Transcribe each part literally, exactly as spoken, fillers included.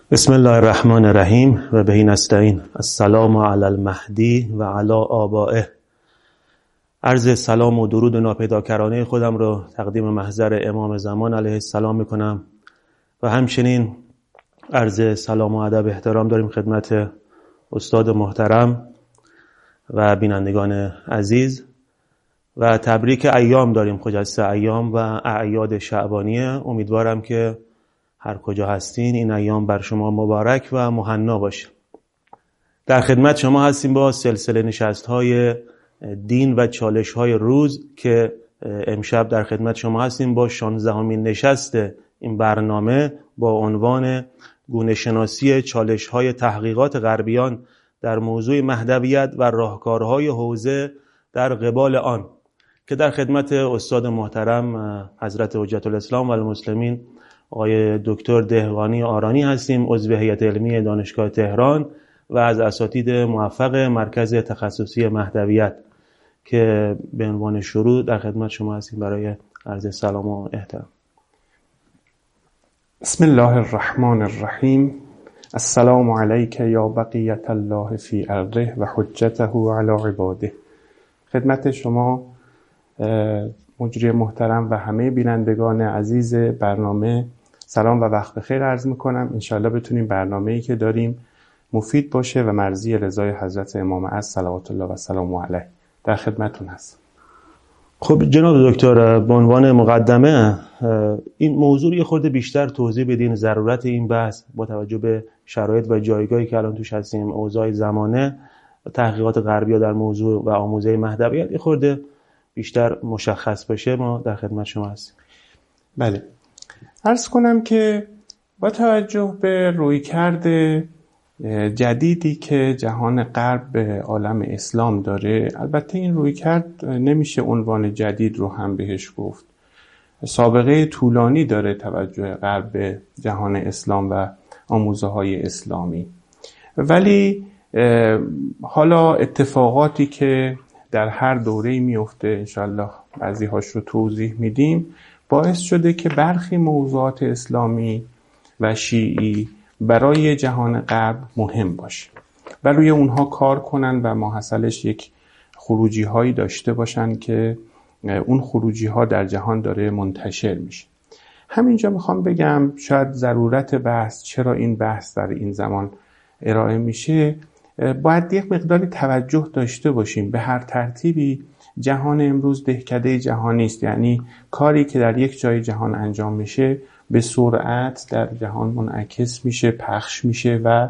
بسم الله الرحمن الرحیم و به نستعین. السلام علی المهدی و علی آبائه. عرض سلام و درود ناپیداکرانه خودم رو تقدیم محضر امام زمان علیه السلام میکنم و همچنین عرض سلام و ادب احترام داریم خدمت استاد محترم و بینندگان عزیز و تبریک ایام داریم، خجسته ایام و اعیاد شعبانیه. امیدوارم که هر کجا هستین این ایام بر شما مبارک و مهنا باشه. در خدمت شما هستیم با سلسله نشست‌های دین و چالش‌های روز که امشب در خدمت شما هستیم با شانزدهمین نشست این برنامه با عنوان گونه‌شناسی چالش‌های تحقیقات غربیان در موضوع مهدویت و راهکارهای حوزه در قبال آن، که در خدمت استاد محترم حضرت حجت الاسلام و المسلمین آقای دکتر دهقانی آرانی هستیم، عضو هیئت علمی دانشگاه تهران و از اساتید موفق مرکز تخصصی مهدویت، که به عنوان شروع در خدمت شما هستیم برای عرض سلام و احترام. بسم الله الرحمن الرحیم. السلام علیک یا بقیت الله فی ارضه و حجته علی عباده. خدمت شما مجری محترم و همه بینندگان عزیز برنامه سلام و وقت بخیر عرض میکنم. انشاءالله بتونیم برنامه‌ای که داریم مفید باشه و مرضی رضای حضرت امام عصر صلوات الله و سلامه علیه. در خدمتون هست. خب جناب دکتر، به عنوان مقدمه این موضوع یه خورده بیشتر توضیح بدین، ضرورت این بحث با توجه به شرایط و جایگاهی که الان توش هستیم، اوضاع زمانه، تحقیقات غربی‌ها در موضوع و آموزه مهدویت یه خورده بیشتر مشخص بشه. ما در خدمت شما هستیم. بله، عرض کنم که با توجه به رویکرد جدیدی که جهان غرب به عالم اسلام داره، البته این رویکرد نمیشه عنوان جدید رو هم بهش گفت، سابقه طولانی داره توجه غرب به جهان اسلام و آموزه های اسلامی، ولی حالا اتفاقاتی که در هر دوره‌ای میفته، انشالله بعضی هاش رو توضیح میدیم، باعث شده که برخی موضوعات اسلامی و شیعی برای جهان غرب مهم باشه و روی اونها کار کنن و ماحصلش یک خروجی هایی داشته باشن که اون خروجی ها در جهان داره منتشر میشه. همینجا میخوام بگم شاید ضرورت بحث، چرا این بحث در این زمان ارائه میشه، باید یک مقداری توجه داشته باشیم. به هر ترتیبی جهان امروز دهکده جهانی است، یعنی کاری که در یک جای جهان انجام میشه به سرعت در جهان منعکس میشه، پخش میشه و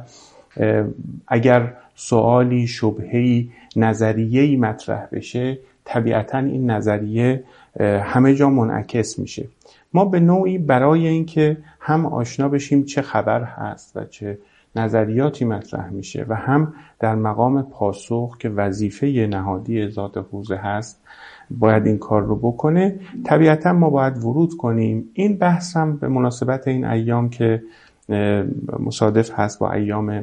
اگر سوالی، شبهه‌ای، نظریه‌ای مطرح بشه، طبیعتاً این نظریه همه جا منعکس میشه. ما به نوعی برای اینکه هم آشنا بشیم چه خبر هست و چه نظریاتی مطرح میشه و هم در مقام پاسخ که وظیفه نهادی ذات حوزه هست باید این کار رو بکنه، طبیعتا ما باید ورود کنیم. این بحث هم به مناسبت این ایام که مصادف هست با ایام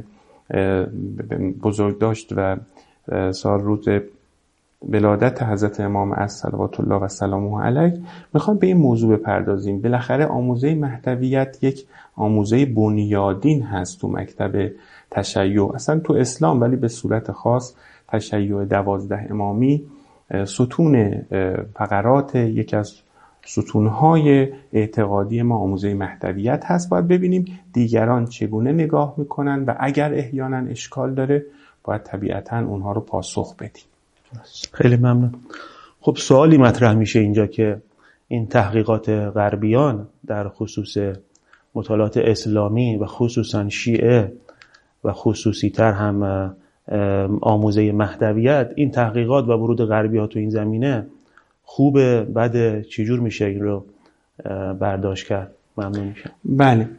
بزرگداشت و سال روز ولادت حضرت امام عصر صلوات الله و سلامه علیه، میخوام به این موضوع بپردازیم. بالاخره آموزه مهدویت یک آموزه بنیادین هست تو مکتب تشیع، اصلا تو اسلام، ولی به صورت خاص تشیع دوازده امامی ستون فقرات یکی از ستونهای اعتقادی ما آموزه مهدویت هست. باید ببینیم دیگران چگونه نگاه میکنن و اگر احیانا اشکال داره باید طبیعتا اونها رو پاسخ بدیم. خیلی ممنون. خب سوالی مطرح میشه اینجا که این تحقیقات غربیان در خصوص مطالعات اسلامی و خصوصا شیعه و خصوصی تر هم آموزه مهدویت، این تحقیقات و ورود غربی ها تو این زمینه خوبه، بده، چجور میشه این رو برداشت کرد؟ ممنون میشم. بله،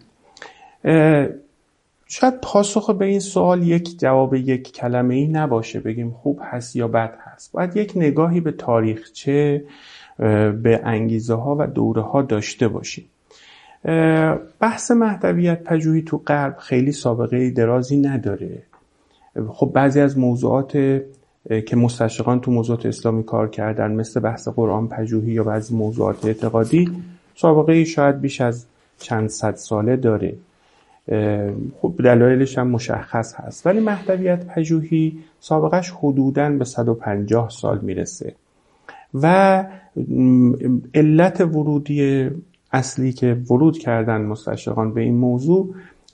شاید پاسخ به این سوال یک جواب یک کلمه ای نباشه، بگیم خوب هست یا بد هست. باید یک نگاهی به تاریخچه، به انگیزه ها و دوره ها داشته باشیم. بحث مهدویت پژوهی تو غرب خیلی سابقه درازی نداره. خب بعضی از موضوعات که مستشرقان تو موضوعات اسلامی کار کردن، مثل بحث قرآن پژوهی یا بعضی موضوعات اعتقادی، سابقه شاید بیش از چند صد ساله داره. خب دلایلش هم مشخص هست، ولی مهدویت پژوهی سابقش حدوداً به صد و پنجاه سال میرسه و علت ورودی اصلی که ورود کردن مستشرقان به این موضوع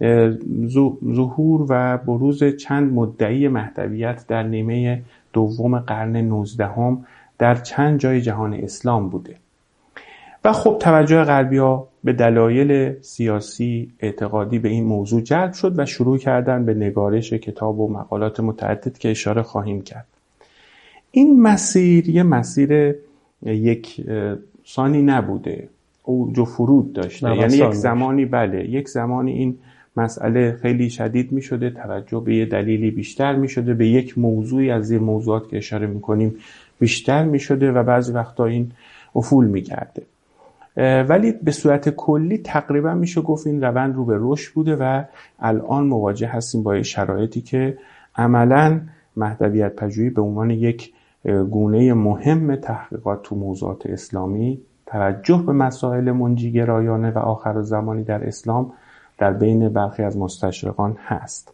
ظهور و بروز چند مدعی مهدویت در نیمه دوم قرن نوزدهم در چند جای جهان اسلام بوده و خب توجه غربی‌ها به دلایل سیاسی اعتقادی به این موضوع جلب شد و شروع کردن به نگارش کتاب و مقالات متعدد که اشاره خواهیم کرد. این مسیر یه مسیر یک سانی نبوده، اوج و فرود داشته، یعنی یک زمانی بله یک زمانی این مسئله خیلی شدید می شده، توجه به یه دلیلی بیشتر می شده، به یک موضوعی از این موضوعات که اشاره می کنیم بیشتر می شده و بعضی وقتا این افول می کرده، ولی به صورت کلی تقریبا میشه گفت این روند رو به رشد بوده و الان مواجه هستیم با شرایطی که عملاً مهدویت پژوهی به عنوان یک گونه مهم تحقیقات تو موضوعات اسلامی، توجه به مسائل منجیگرایانه و آخرالزمانی در اسلام در بین برخی از مستشرقان هست.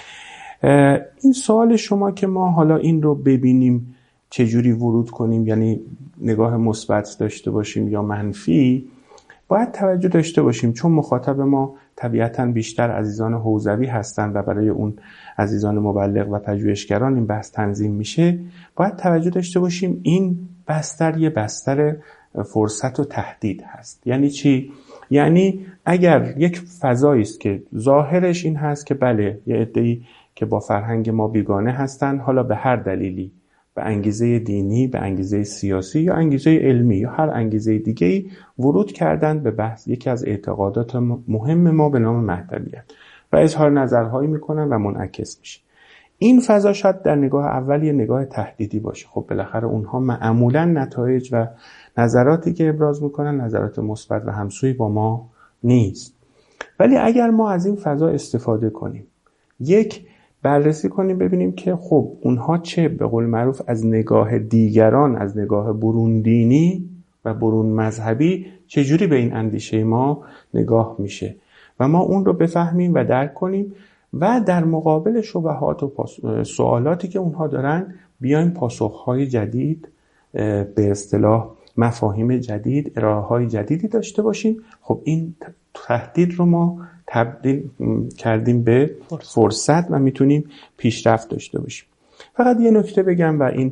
این سوال شما که ما حالا این رو ببینیم چجوری ورود کنیم، یعنی نگاه مثبت داشته باشیم یا منفی، باید توجه داشته باشیم چون مخاطب ما طبیعتاً بیشتر عزیزان حوزوی هستند و برای اون عزیزان مبلغ و پژوهشگران این بحث تنظیم میشه، باید توجه داشته باشیم این بستر یه بستر فرصت و تهدید هست. یعنی چی؟ یعنی اگر یک فضایی است که ظاهرش این هست که بله یه عده‌ای که با فرهنگ ما بیگانه هستن، حالا به هر دلیلی، به انگیزه دینی، به انگیزه سیاسی یا انگیزه علمی یا هر انگیزه دیگه‌ای ورود کردن به بحث یکی از اعتقادات مهم ما به نام مهدویت و اظهار نظرهایی میکنن و منعکس میشه. این فضا شاید در نگاه اول یه نگاه تهدیدی باشه. خب بالاخره اونها معمولاً نتایج و نظراتی که ابراز میکنن نظرات مثبت و همسوی با ما نیست. ولی اگر ما از این فضا استفاده کنیم، یک بررسی کنیم ببینیم که خب اونها چه به قول معروف از نگاه دیگران، از نگاه برون دینی و برون مذهبی چجوری به این اندیشه ما نگاه میشه و ما اون رو بفهمیم و درک کنیم و در مقابل شبهات و سوالاتی که اونها دارن بیایم پاسخهای جدید، به اصطلاح مفاهیم جدید، ارائه‌های جدیدی داشته باشیم. خب این تهدید رو ما تبدیل کردیم به فرصت و میتونیم پیشرفت داشته باشیم. فقط یه نکته بگم و این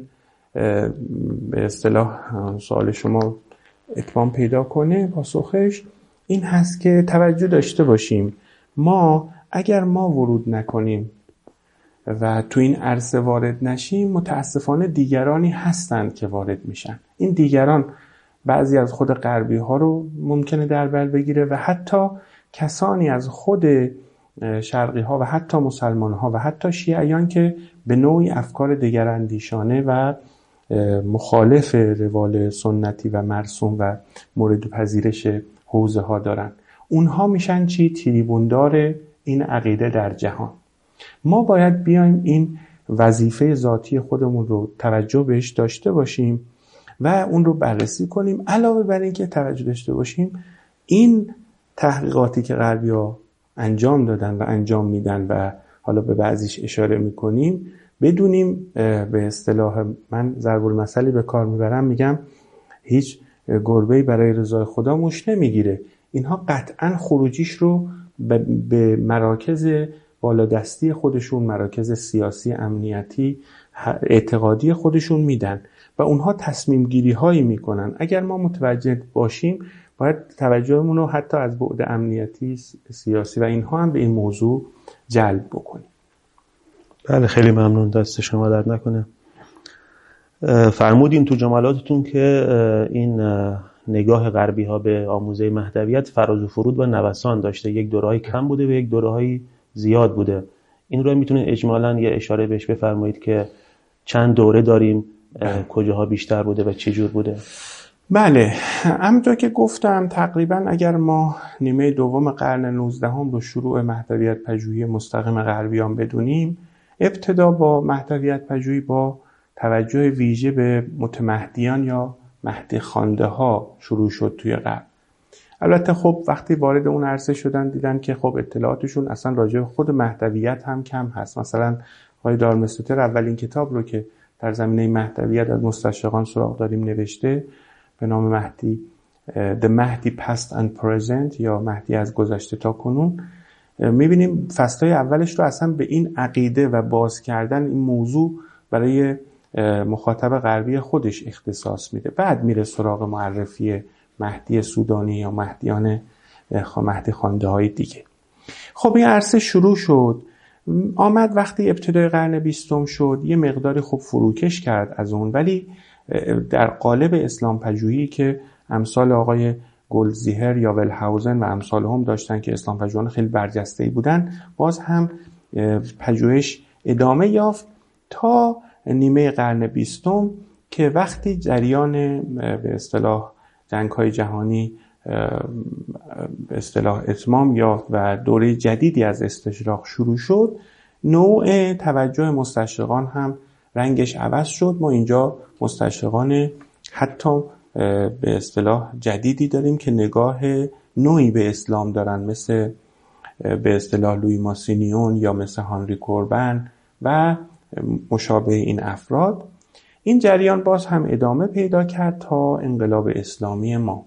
به اصطلاح سوال شما اتمام پیدا کنه، پاسخش این هست که توجه داشته باشیم ما اگر ما ورود نکنیم و تو این عرصه وارد نشیم، متاسفانه دیگرانی هستند که وارد میشن. این دیگران بعضی از خود غربی ها رو ممکنه در بر بگیره و حتی کسانی از خود شرقی ها و حتی مسلمان ها و حتی شیعیان که به نوعی افکار دگراندیشانه و مخالف روال سنتی و مرسوم و مورد پذیرش حوزه ها دارن، اونها میشن چی؟ تریبوندار این عقیده در جهان. ما باید بیایم این وظیفه ذاتی خودمون رو توجه بهش داشته باشیم و اون رو بررسی کنیم. علاوه بر این که توجه داشته باشیم این تحقیقاتی که غربی‌ها انجام دادن و انجام میدن و حالا به بعضیش اشاره میکنیم، بدونیم به اصطلاح من ضرب المثلی به کار میبرم، میگم هیچ گربه‌ای برای رضای خدا موش نمیگیره. اینها قطعاً خروجیش رو به مراکز بالادستی خودشون، مراکز سیاسی، امنیتی، اعتقادی خودشون میدن و اونها تصمیم گیری هایی میکنن. اگر ما متوجه باشیم باید توجهمون رو حتی از بعد امنیتی، سیاسی و اینها هم به این موضوع جلب بکنیم. بله خیلی ممنون، دست شما درد نکنه. فرمودین تو جملاتتون که این نگاه غربی ها به آموزه مهدویت فراز و فرود و نوسان داشته، یک دوره‌ای کم بوده و یک دوره‌ای زیاد بوده. این رو میتونید اجمالاً یه اشاره بهش بفرمایید که چند دوره داریم، کجاها بیشتر بوده و چه جور بوده؟ بله، همونطور که گفتم تقریباً اگر ما نیمه دوم قرن نوزدهم رو شروع مهدویت پژوهی مستقیم غربیان بدونیم، ابتدا با مهدویت پژوهی با توجه ویژه به متمهدیان یا مهدی خوانده ها شروع شد توی غرب. البته خب وقتی وارد اون عرصه شدن دیدن که خب اطلاعاتشون اصلا راجع به خود مهدویت هم کم هست. مثلا آقای دارمستوتر اولین کتاب رو که در زمینه مهدویت از مستشرقان سراغ داریم نوشته به نام مهدی The Mahdi Past and Present یا مهدی از گذشته تا کنون، میبینیم فصلهای اولش رو اصلا به این عقیده و باز کردن این موضوع برای مخاطب غربی خودش اختصاص میده. بعد میره سراغ معرفی مهدی سودانی یا مهدیان مهدی خوانده های دیگه. خب این عرصه شروع شد، آمد وقتی ابتدای قرن بیستم شد یه مقداری خب فروکش کرد از اون، ولی در قالب اسلام پژوهی که امثال آقای گلدزیهر یا ولهاوزن و امثال هم داشتن که اسلام پژوهان خیلی برجسته‌ای بودن، باز هم پژوهش ادامه یافت تا نیمه قرن بیستم که وقتی جریان به اصطلاح جنگ‌های جهانی به اصطلاح اتمام یافت و دوره جدیدی از استشراق شروع شد، نوع توجه مستشرقان هم رنگش عوض شد. ما اینجا مستشرقان حتی به اصطلاح جدیدی داریم که نگاه نوعی به اسلام دارن، مثل به اصطلاح لویی ماسینیون یا مثل هانری کوربن و مشابه این افراد. این جریان باز هم ادامه پیدا کرد تا انقلاب اسلامی ما.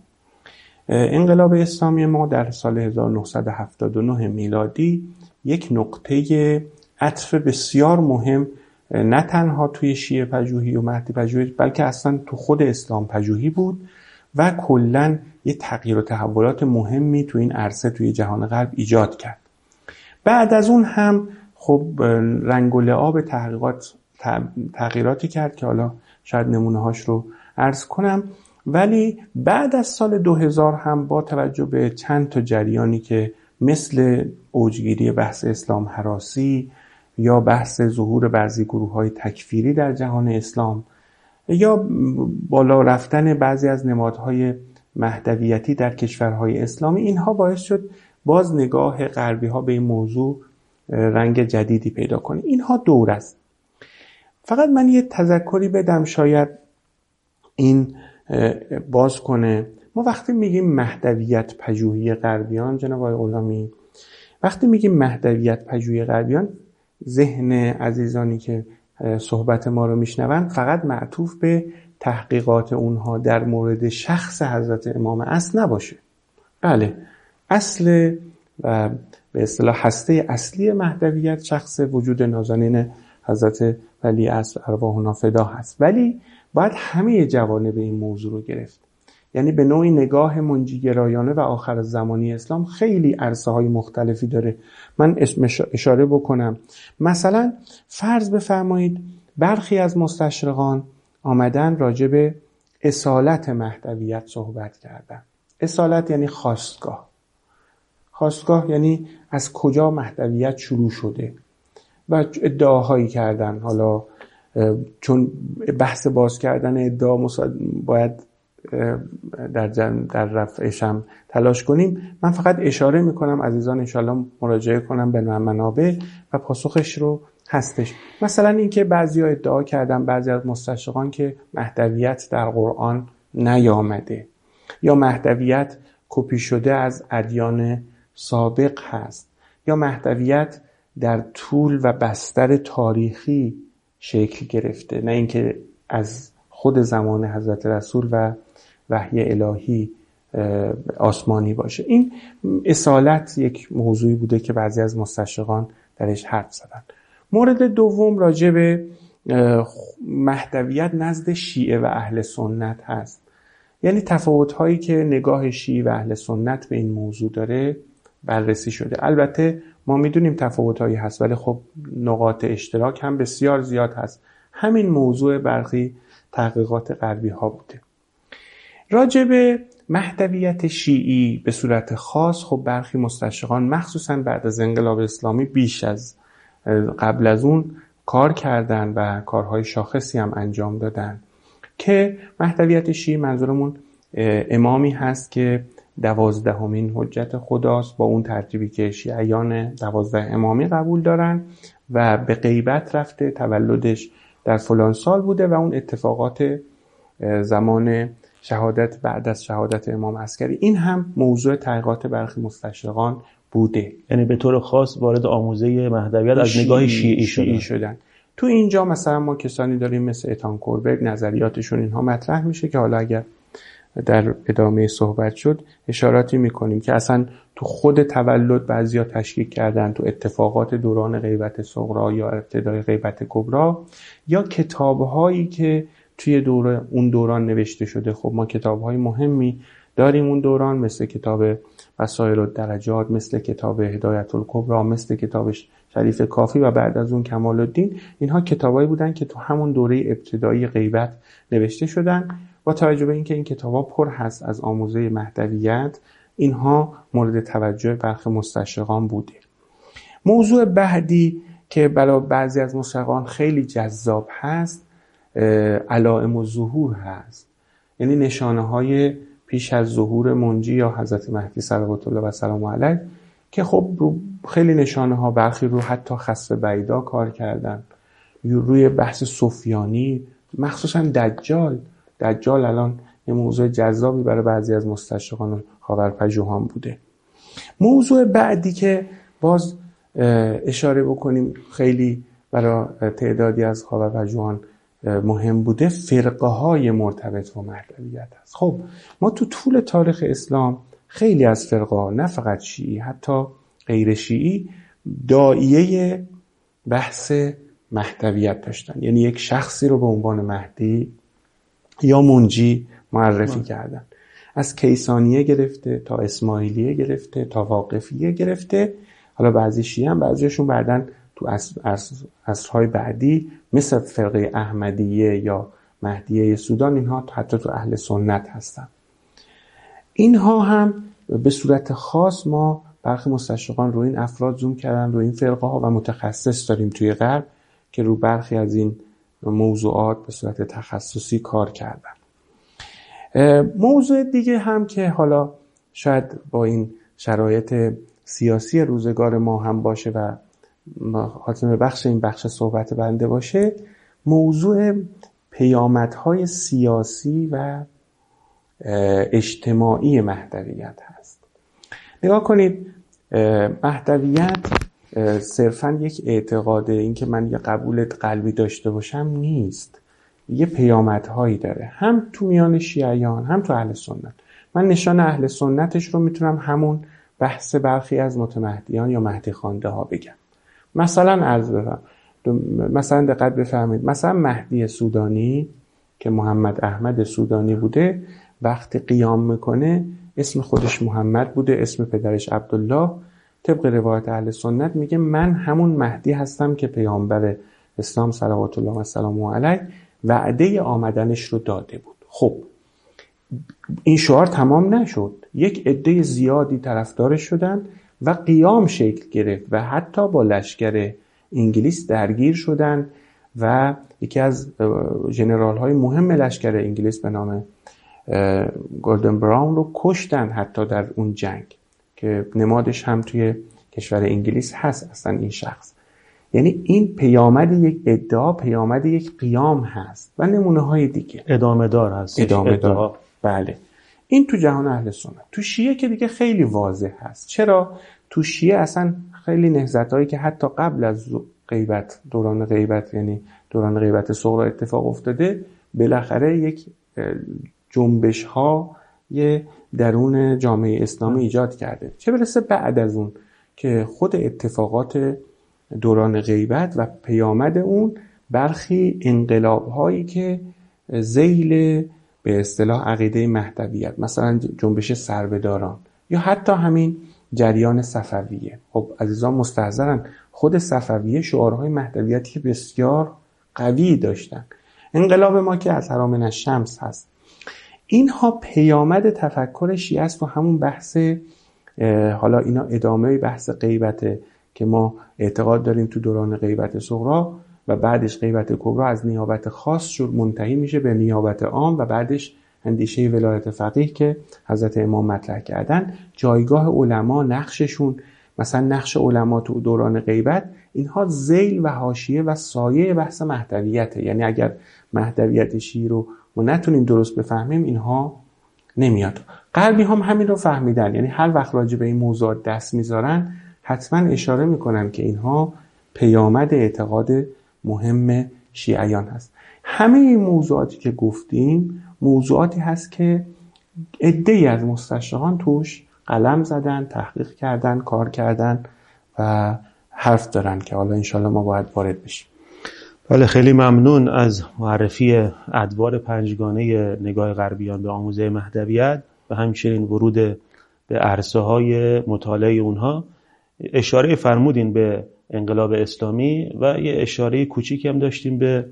انقلاب اسلامی ما در سال هزار و نهصد و هفتاد و نه میلادی یک نقطه عطف بسیار مهم نه تنها توی شیعه پژوهی و مهدی پژوهی بلکه اصلا تو خود اسلام پژوهی بود و کلاً یه تغییر و تحولات مهمی تو این عرصه توی جهان غرب ایجاد کرد. بعد از اون هم خب رنگ و لعاب تحقیقات تغییراتی کرد که حالا شاید نمونه هاش رو عرض کنم، ولی بعد از سال دو هزار هم با توجه به چند تا جریانی که مثل اوجگیری بحث اسلام هراسی یا بحث ظهور بعضی گروه‌های تکفیری در جهان اسلام یا بالا رفتن بعضی از نمادهای مهدویتی در کشورهای اسلامی، اینها باعث شد باز نگاه غربی‌ها به این موضوع رنگ جدیدی پیدا کنه. اینها دور است. فقط من یه تذکری بدم شاید این باز کنه. ما وقتی میگیم مهدویت پژوهی غربیان، جناب آقای غلامی، وقتی میگیم مهدویت پژوهی غربیان، ذهن عزیزانی که صحبت ما رو میشنون فقط معطوف به تحقیقات اونها در مورد شخص حضرت امام اصل نباشه. بله، اصل و به اصطلاح هسته اصلی مهدویت شخص وجود نازنین حضرت ولی اصل ارواحنا فدا هست، ولی باید همه جوانب این موضوع رو گرفت. یعنی به نوعی نگاه منجیگرایانه و آخر زمانی اسلام خیلی عرصه های مختلفی داره. من اسم اشاره بکنم، مثلا فرض بفرمایید برخی از مستشرقان آمدن راجع به اصالت مهدویت صحبت کردن. اصالت یعنی خاستگاه. خاستگاه یعنی از کجا مهدویت شروع شده و ادعاهایی کردن. حالا چون بحث باز کردن ادعا باید در در رفعش هم تلاش کنیم، من فقط اشاره میکنم، عزیزان انشاءالله مراجعه کنم به منابع و پاسخش رو هستش. مثلا اینکه بعضیا ادعا کردن، بعضی از مستشرقان، که مهدویت در قرآن نیامده یا مهدویت کپی شده از ادیان سابق هست یا مهدویت در طول و بستر تاریخی شکل گرفته، نه اینکه از خود زمان حضرت رسول و وحی الهی آسمانی باشه. این اصالت یک موضوعی بوده که بعضی از مستشرقان درش حرف زدن. مورد دوم راجع به مهدویت نزد شیعه و اهل سنت هست. یعنی تفاوت‌هایی که نگاه شیعه و اهل سنت به این موضوع داره بررسی شده. البته ما میدونیم تفاوت‌هایی هست، ولی خب نقاط اشتراک هم بسیار زیاد هست. همین موضوع برخی تحقیقات غربی ها بوده. راجع به مهدویت شیعی به صورت خاص خب برخی مستشرقان مخصوصاً بعد از انقلاب اسلامی بیش از قبل از اون کار کردن و کارهای شاخصی هم انجام دادن که مهدویت شیعی منظورمون امامی هست که دوازدهمین حجت خداست، با اون ترتیبی که شیعیان دوازده امامی قبول دارن و به غیبت رفته، تولدش در فلان سال بوده و اون اتفاقات زمان شهادت بعد از شهادت امام عسکری، این هم موضوع تحقیقات برخی مستشرقان بوده. یعنی به طور خاص وارد آموزه مهدویت از نگاه شیعی شدن. شدن. تو اینجا مثلا ما کسانی داریم مثل اتان کوربرگ، نظریاتشون اینها مطرح میشه که حالا اگر در ادامه صحبت شد اشاراتی میکنیم که اصلا تو خود تولد بعضیا تشکیک کردن، تو اتفاقات دوران غیبت صغرا یا ابتدای غیبت کبرا، یا کتابهایی که توی دوره اون دوران نوشته شده. خب ما کتابهای مهمی داریم اون دوران، مثل کتاب بصائر الدرجات، مثل کتاب هدایت الکبری، مثل کتاب شریف کافی و بعد از اون کمال الدین. اینها کتابایی بودن که تو همون دوره ابتدایی غیبت نوشته شدن. با توجه به اینکه این کتابا پر هست از آموزه مهدویت، اینها مورد توجه برخی مستشرقان بوده. موضوع بعدی که برای بعضی از مستشرقان خیلی جذاب هست، علائم الظهور هست، یعنی نشانه های پیش از ظهور منجی یا حضرت مهدی صلوات الله و سلام علیه، که خب رو خیلی نشانه ها برخی رو حتی خسف بعیدا کار کردن، روی بحث سفیانی، مخصوصا دجال. دجال الان یه موضوع جذابی برای بعضی از مستشرقان خاورپژوهان بوده. موضوع بعدی که باز اشاره بکنیم خیلی برای تعدادی از خاورپژوهان مهم بوده، فرقه های مرتبط با مهدویت هست. خب ما تو طول تاریخ اسلام خیلی از فرقه ها، نه فقط شیعی، حتی غیر شیعی، داعیه بحث مهدویت داشتن، یعنی یک شخصی رو به عنوان مهدی یا منجی معرفی کردن. از کیسانیه گرفته تا اسماعیلیه گرفته تا واقفیه گرفته. حالا بعضی شیعه هم، بعضیشون بعدن تو عصرهای بعدی مثل فرقه احمدیه یا مهدیه سودان، اینها حتی تو اهل سنت هستن. اینها هم به صورت خاص ما برخی مستشرقان رو این افراد زوم کردن، رو این فرقه ها، و متخصص داریم توی غرب که رو برخی از این موضوعات به صورت تخصصی کار کردن. موضوع دیگه هم که حالا شاید با این شرایط سیاسی روزگار ما هم باشه و خاتمه بخش این بخش صحبت بنده باشه، موضوع پیامدهای سیاسی و اجتماعی مهدویت هست. نگاه کنید، مهدویت صرفاً یک اعتقاده، این که من یه قبول قلبی داشته باشم نیست، یه پیامدهایی داره، هم تو میان شیعیان هم تو اهل سنت. من نشان اهل سنتش رو میتونم همون بحث برخی از متمهدیان یا مهدی خوانده ها بگم. مثلا عرض بفرم، مثلا دقت بفرمایید، مثلا مهدی سودانی که محمد احمد سودانی بوده، وقتی قیام میکنه اسم خودش محمد بوده، اسم پدرش عبدالله. طبق روایت اهل سنت میگه من همون مهدی هستم که پیامبر اسلام صلوات الله و سلامه علیه وعده آمدنش رو داده بود. خب این شعار تمام نشد، یک عده زیادی طرفدارش شدن و قیام شکل گرفت و حتی با لشکر انگلیس درگیر شدن و یکی از ژنرال های مهم لشکر انگلیس به نام گلدن براون رو کشتن حتی در اون جنگ، که نمادش هم توی کشور انگلیس هست اصلا این شخص. یعنی این پیامد یک ادعا، پیامد یک قیام هست و نمونه های دیگه ادامه دار هست. ادامه دار. بله. این تو جهان اهل سنت. تو شیعه که دیگه خیلی واضح هست. چرا؟ تو شیعه اصلا خیلی نهضتایی که حتی قبل از غیبت، دوران غیبت، یعنی دوران غیبت صغرا اتفاق افتاده، بالاخره یک جنبش ها یه درون جامعه اسلامی ایجاد کرده. چه برسه بعد از اون که خود اتفاقات دوران غیبت و پیامد اون، برخی انقلاب هایی که ذیل به اصطلاح عقیده مهدویت، مثلا جنبش سربهداران یا حتی همین جریان صفویه. خب عزیزان مستحضرن خود صفویه شعارهای مهدویتی که بسیار قوی داشتن. انقلاب ما که از حرام من الشمس هست، اینها پیامد تفکر شیعه است و همون بحث، حالا اینا ادامه بحث غیبته که ما اعتقاد داریم تو دوران غیبت صغرا و بعدش غیبت کبرا از نیابت خاص شد منتهی میشه به نیابت عام و بعدش اندیشه ولایت فقیه که حضرت امام مطرح کردن. جایگاه علما، نقششون، مثلا نقش علما تو دوران غیبت، اینها ذیل و حاشیه و سایه بحث مهدویته. یعنی اگر مهدویت شیعی رو ما نتونیم درست بفهمیم، اینها نمیاد. غربی هم همین رو فهمیدن، یعنی هر وقت راجع به این موضوعات دست میذارن حتما اشاره میکنن که اینها پیامد اعتقاد مهم شیعیان هست. همه این موضوعاتی که گفتیم موضوعاتی هست که عده‌ای از مستشرقان توش قلم زدن، تحقیق کردن، کار کردن و حرف دارن که حالا انشالله ما باید وارد بشیم. بله، خیلی ممنون از معرفی ادوار پنجگانه نگاه غربیان به آموزه مهدویت و همچنین ورود به عرصه‌های مطالعه اونها. اشاره فرمودین به انقلاب اسلامی و یه اشاره کوچیکی هم داشتیم به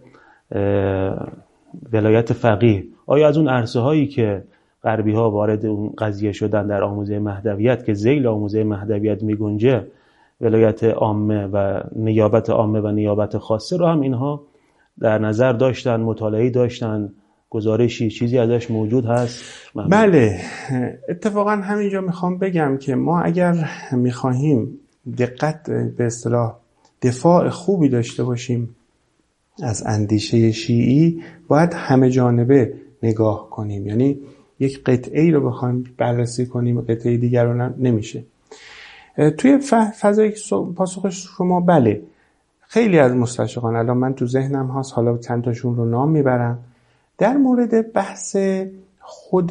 ولایت فقیه. آیا از اون عرصه‌هایی که غربی‌ها وارد اون قضیه شدن در آموزه مهدویت که ذیل آموزه مهدویت میگنجه، ولایت عامه و نیابت عامه و نیابت خاصه رو هم اینها در نظر داشتن، مطالعه‌ای داشتن، گزارشی چیزی ازش موجود هست؟ ممنون. بله، اتفاقا همینجا میخوام بگم که ما اگر میخواهیم دقت به اصطلاح دفاع خوبی داشته باشیم از اندیشه شیعی باید همه جانبه نگاه کنیم، یعنی یک قطعه‌ای رو بخوایم بررسی کنیم قطعه دیگر رو نمیشه. توی فضای پاسخ شما بله، خیلی از مستشرقان الان من تو ذهنم هست، حالا چند تاشون رو نام میبرم، در مورد بحث خود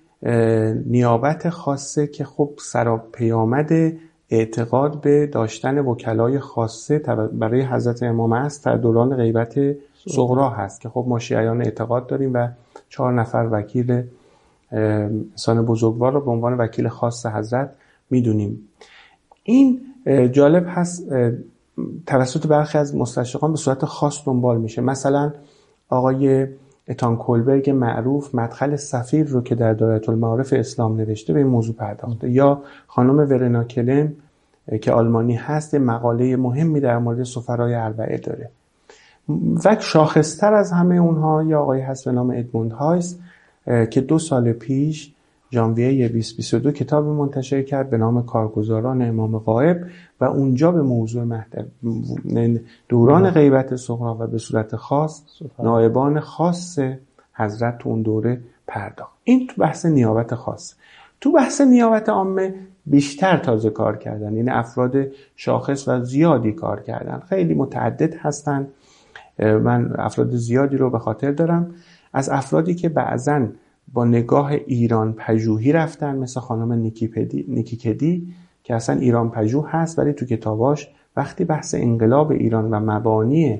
نیابت خاصه که خب سراپیامد اعتقاد به داشتن وکلای خاصه برای حضرت امام است در دوران غیبت صغرا هست که خب ما شیعیان اعتقاد داریم و چهار نفر وکیل انسان بزرگوار رو به عنوان وکیل خاص حضرت میدونیم. این جالب هست، توسط برخی از مستشرقان به صورت خاص دنبال میشه. مثلا آقای اتان کولبرگ معروف مدخل سفیر رو که در دایره المعارف اسلام نوشته به این موضوع پرداخته، یا خانم ورنا کلم که آلمانی هست مقاله مهمی در مورد سفرای اربعه داره. و شاخصتر از همه اونها یا آقای هست به نام ادموند هایس که دو سال پیش ژانویه بیست بیست و دو کتاب منتشر کرد به نام کارگزاران امام غائب و اونجا به موضوع مهدوی دوران غیبت صغرا و به صورت خاص نایبان خاص حضرت تو اون دوره پرداخت. این تو بحث نیابت خاص. تو بحث نیابت عامه بیشتر تازه کار کردن، یعنی افراد شاخص و زیادی کار کردن، خیلی متعدد هستن. من افراد زیادی رو به خاطر دارم از افرادی که بعضن با نگاه ایران پژوهی رفتن، مثل خانم نیکی نیکیکدی که اصلا ایران پژوه هست ولی تو کتاباش وقتی بحث انقلاب ایران و مبانی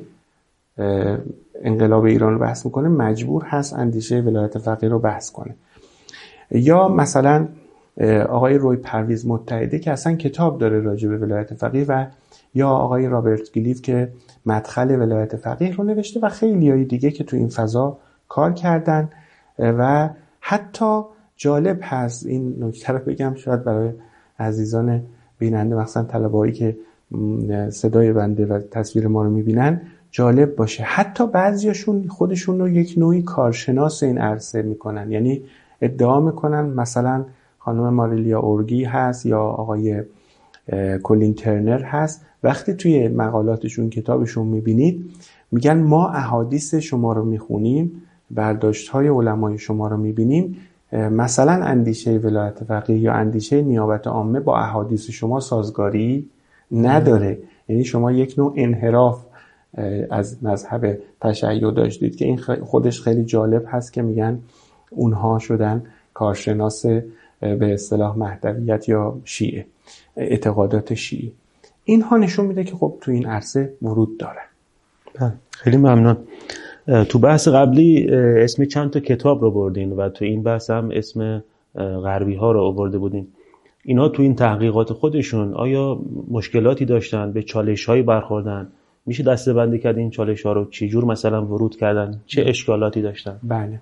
انقلاب ایران رو بحث میکنه مجبور هست اندیشه ولایت فقیه رو بحث کنه. یا مثلا آقای روی پرویز متحده که اصلا کتاب داره راجع به ولایت فقیه، و یا آقای رابرت گلیف که مدخل ولایت فقیه رو نوشته و خیلی های دیگه که تو این فضا کار کردن. و حتی جالب هست این نکته رو بگم شاید برای عزیزان بیننده مثلا طلبه‌ای که صدای بنده و تصویر ما رو میبینن جالب باشه، حتی بعضیاشون خودشون رو یک نوعی کارشناس این عرصه میکنن، یعنی ادعا میکنن مثلا خانم ماریلیا اورگی هست یا آقای کولین ترنر هست، وقتی توی مقالاتشون کتابشون میبینید میگن ما احادیث شما رو میخونیم، برداشت‌های علمای شما رو می‌بینیم، مثلا اندیشه ولایت فقیه یا اندیشه نیابت عامه با احادیث شما سازگاری نداره. یعنی شما یک نوع انحراف از مذهب تشیع داشتید که این خودش خیلی جالب هست که میگن اونها شدن کارشناس به اصطلاح مهدویت یا شیعه، اعتقادات شیعه. اینها نشون میده که خب تو این عرصه ورود داره. خیلی ممنون. تو بحث قبلی اسم چند تا کتاب رو بردین و تو این بحث هم اسم غربی ها رو آورده بودین. اینا تو این تحقیقات خودشون آیا مشکلاتی داشتن، به چالش هایی برخوردن؟ میشه دسته بندی کرد این چالش ها رو چی جور مثلا ورود کردن؟ چه اشکالاتی داشتن؟ بله.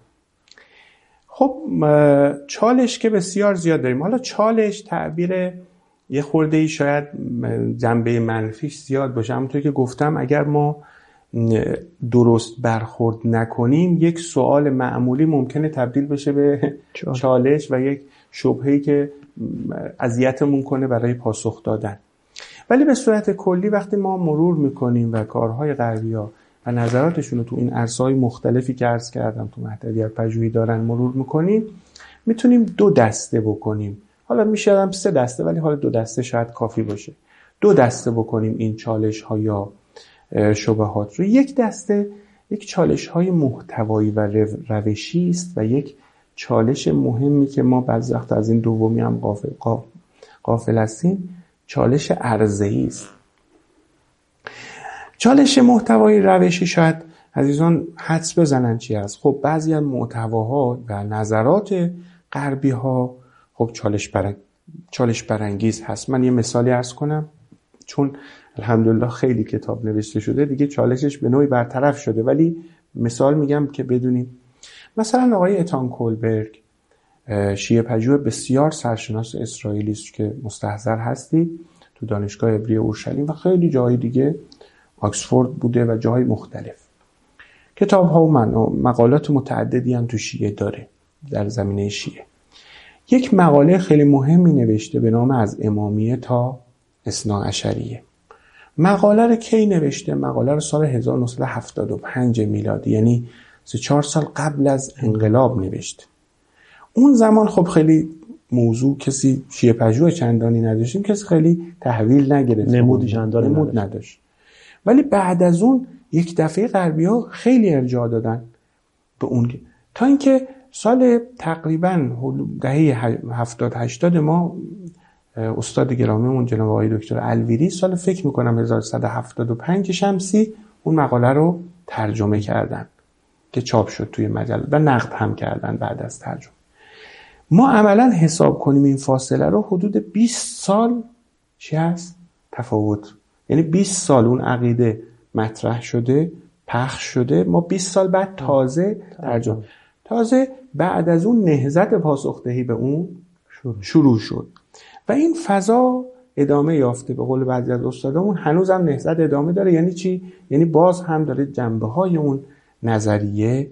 خب چالش که بسیار زیاد داریم. حالا چالش تعبیر یه خورده‌ای شاید جنبه منفیش زیاد باشه، همونطور که گفتم اگر ما درست برخورد نکنیم یک سوال معمولی ممکنه تبدیل بشه به چالش و یک شبهه‌ای که اذیتمون کنه برای پاسخ دادن. ولی به صورت کلی وقتی ما مرور میکنیم و کارهای غربی‌ها و نظراتشون رو تو این عرصه‌های مختلفی که عرض کردم تو مهدویت پژوهی دارن مرور میکنیم، میتونیم دو دسته بکنیم. حالا میشه هم سه دسته، ولی حالا دو دسته شاید کافی باشه. دو دسته بکنیم این چالش ها یا شبهات رو. یک دسته یک چالش های محتوایی و روشی است و یک چالش مهمی که ما بعضی وقت از این دومی هم غافل غافل هستیم، چالش عرضه‌ای است. چالش محتوایی روشی شاید عزیزان حدس بزنن چی هست. خب بعضی از محتواها و نظرات غربی ها خب چالش برانگیز چالش برانگیز هست. من یه مثالی عرض کنم، چون الحمدلله خیلی کتاب نوشته شده دیگه چالشش به نوعی برطرف شده، ولی مثال میگم که بدونیم. مثلا آقای اتان کولبرگ، شیعه پژوه بسیار سرشناس اسرائیلی است که مستحضر هستی تو دانشگاه عبری اورشلیم و خیلی جای دیگه، آکسفورد بوده و جای مختلف. کتاب ها و مقالات متعددی هم تو شیعه داره در زمینه شیعه. یک مقاله خیلی مهمی نوشته به نام از امامیه تا اثناعشریه. مقاله رو کی نوشته؟ مقاله رو سال هزار و نهصد و هفتاد و پنج میلادی، یعنی سه چهار سال قبل از انقلاب نوشته. اون زمان خب خیلی موضوع کسی شیعه پژوه چندانی نداشتیم، کسی خیلی تحویل نگرفت، نمودی چندانی نمود نداشت. ولی بعد از اون یک دفعه غربی ها خیلی ارجاع دادن به اون، تا اینکه سال تقریبا دهه هفتاد هشتاد ما استاد گرامیمون جناب آقای دکتر الویری سال فکر میکنم هزار و سیصد و هفتاد و پنج شمسی اون مقاله رو ترجمه کردن که چاپ شد توی مجله و نقد هم کردن بعد از ترجمه. ما عملا حساب کنیم این فاصله رو حدود بیست سال چی هست؟ تفاوت. یعنی بیست سال اون عقیده مطرح شده، پخش شده، ما بیست سال بعد تازه ترجمه، تازه بعد از اون نهضت پاسخدهی به اون شروع شد و این فضا ادامه یافته. به قول بعضی از استادامون هنوز هم نهضت ادامه داره. یعنی چی؟ یعنی باز هم داره جنبه های اون نظریه،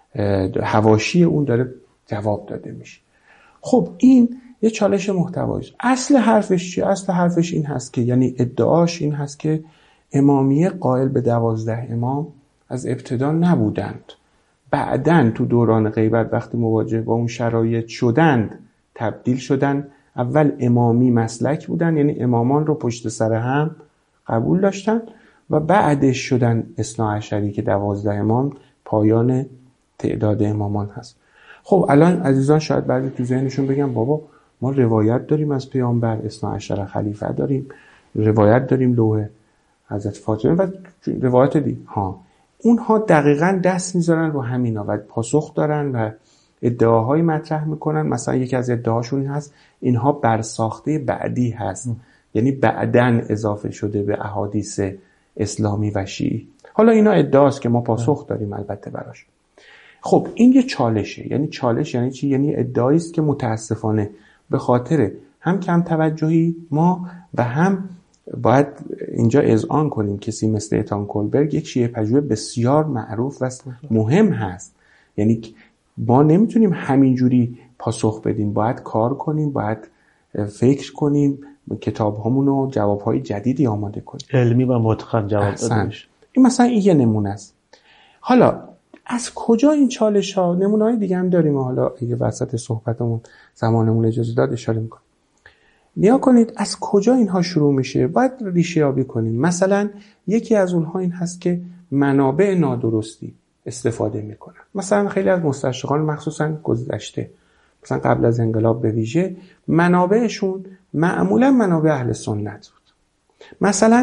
حواشی اون داره جواب داده میشه. خب این یه چالش محتوایی است. اصل حرفش چیه؟ اصل حرفش این هست که، یعنی ادعاش این هست که امامیه قائل به دوازده امام از ابتدا نبودند، بعدن تو دوران غیبت وقتی مواجه با اون شرایط شدند تبدیل شدن. اول امامی مسلک بودن، یعنی امامان رو پشت سر هم قبول داشتن و بعدش شدن اثناعشری که دوازده امام پایان تعداد امامان هست. خب الان عزیزان شاید بعضی تو ذهنشون بگن بابا ما روایت داریم از پیامبر، اثناعشر خلیفه داریم، روایت داریم لوح حضرت فاطمه و روایت دی ها اونها دقیقاً دست میذارن رو همینا و پاسخ دارن و ادعاهای مطرح میکنن. مثلا یکی از ادعاشون هست اینها برساخته بعدی هست، م. یعنی بعدن اضافه شده به احادیث اسلامی و شیعی. حالا اینا ادعاست که ما پاسخ داریم البته براش. خب این یه چالشه. یعنی چالش یعنی چی؟ یعنی ادعایی است که متاسفانه به خاطر هم کم توجهی ما و هم باید اینجا اذعان کنیم کسی مثل اتان کولبرگ یک شیعه پژوه بسیار معروف و مهم هست. یعنی ما نمیتونیم همینجوری پاسخ بدیم، باید کار کنیم، باید فکر کنیم، کتاب همون رو جوابهای جدیدی آماده کنیم، علمی و متقن جواب داده بشه. این مثلا این یه نمونه است. حالا از کجا این چالش ها؟ نمونه های دیگه هم داریم، حالا اگه وسط صحبتمون زمانمون اجازه داد اشاره میکنم. نیا کنید از کجا اینها شروع میشه، باید ریشه یابی کنیم. مثلا یکی از اونها این هست که منابع نادرستی استفاده میکنن. مثلا خیلی از مستشرقان مخصوصا گذشته، مثلا قبل از انقلاب به ویژه، منابعشون معمولا منابع اهل سنت بود. مثلا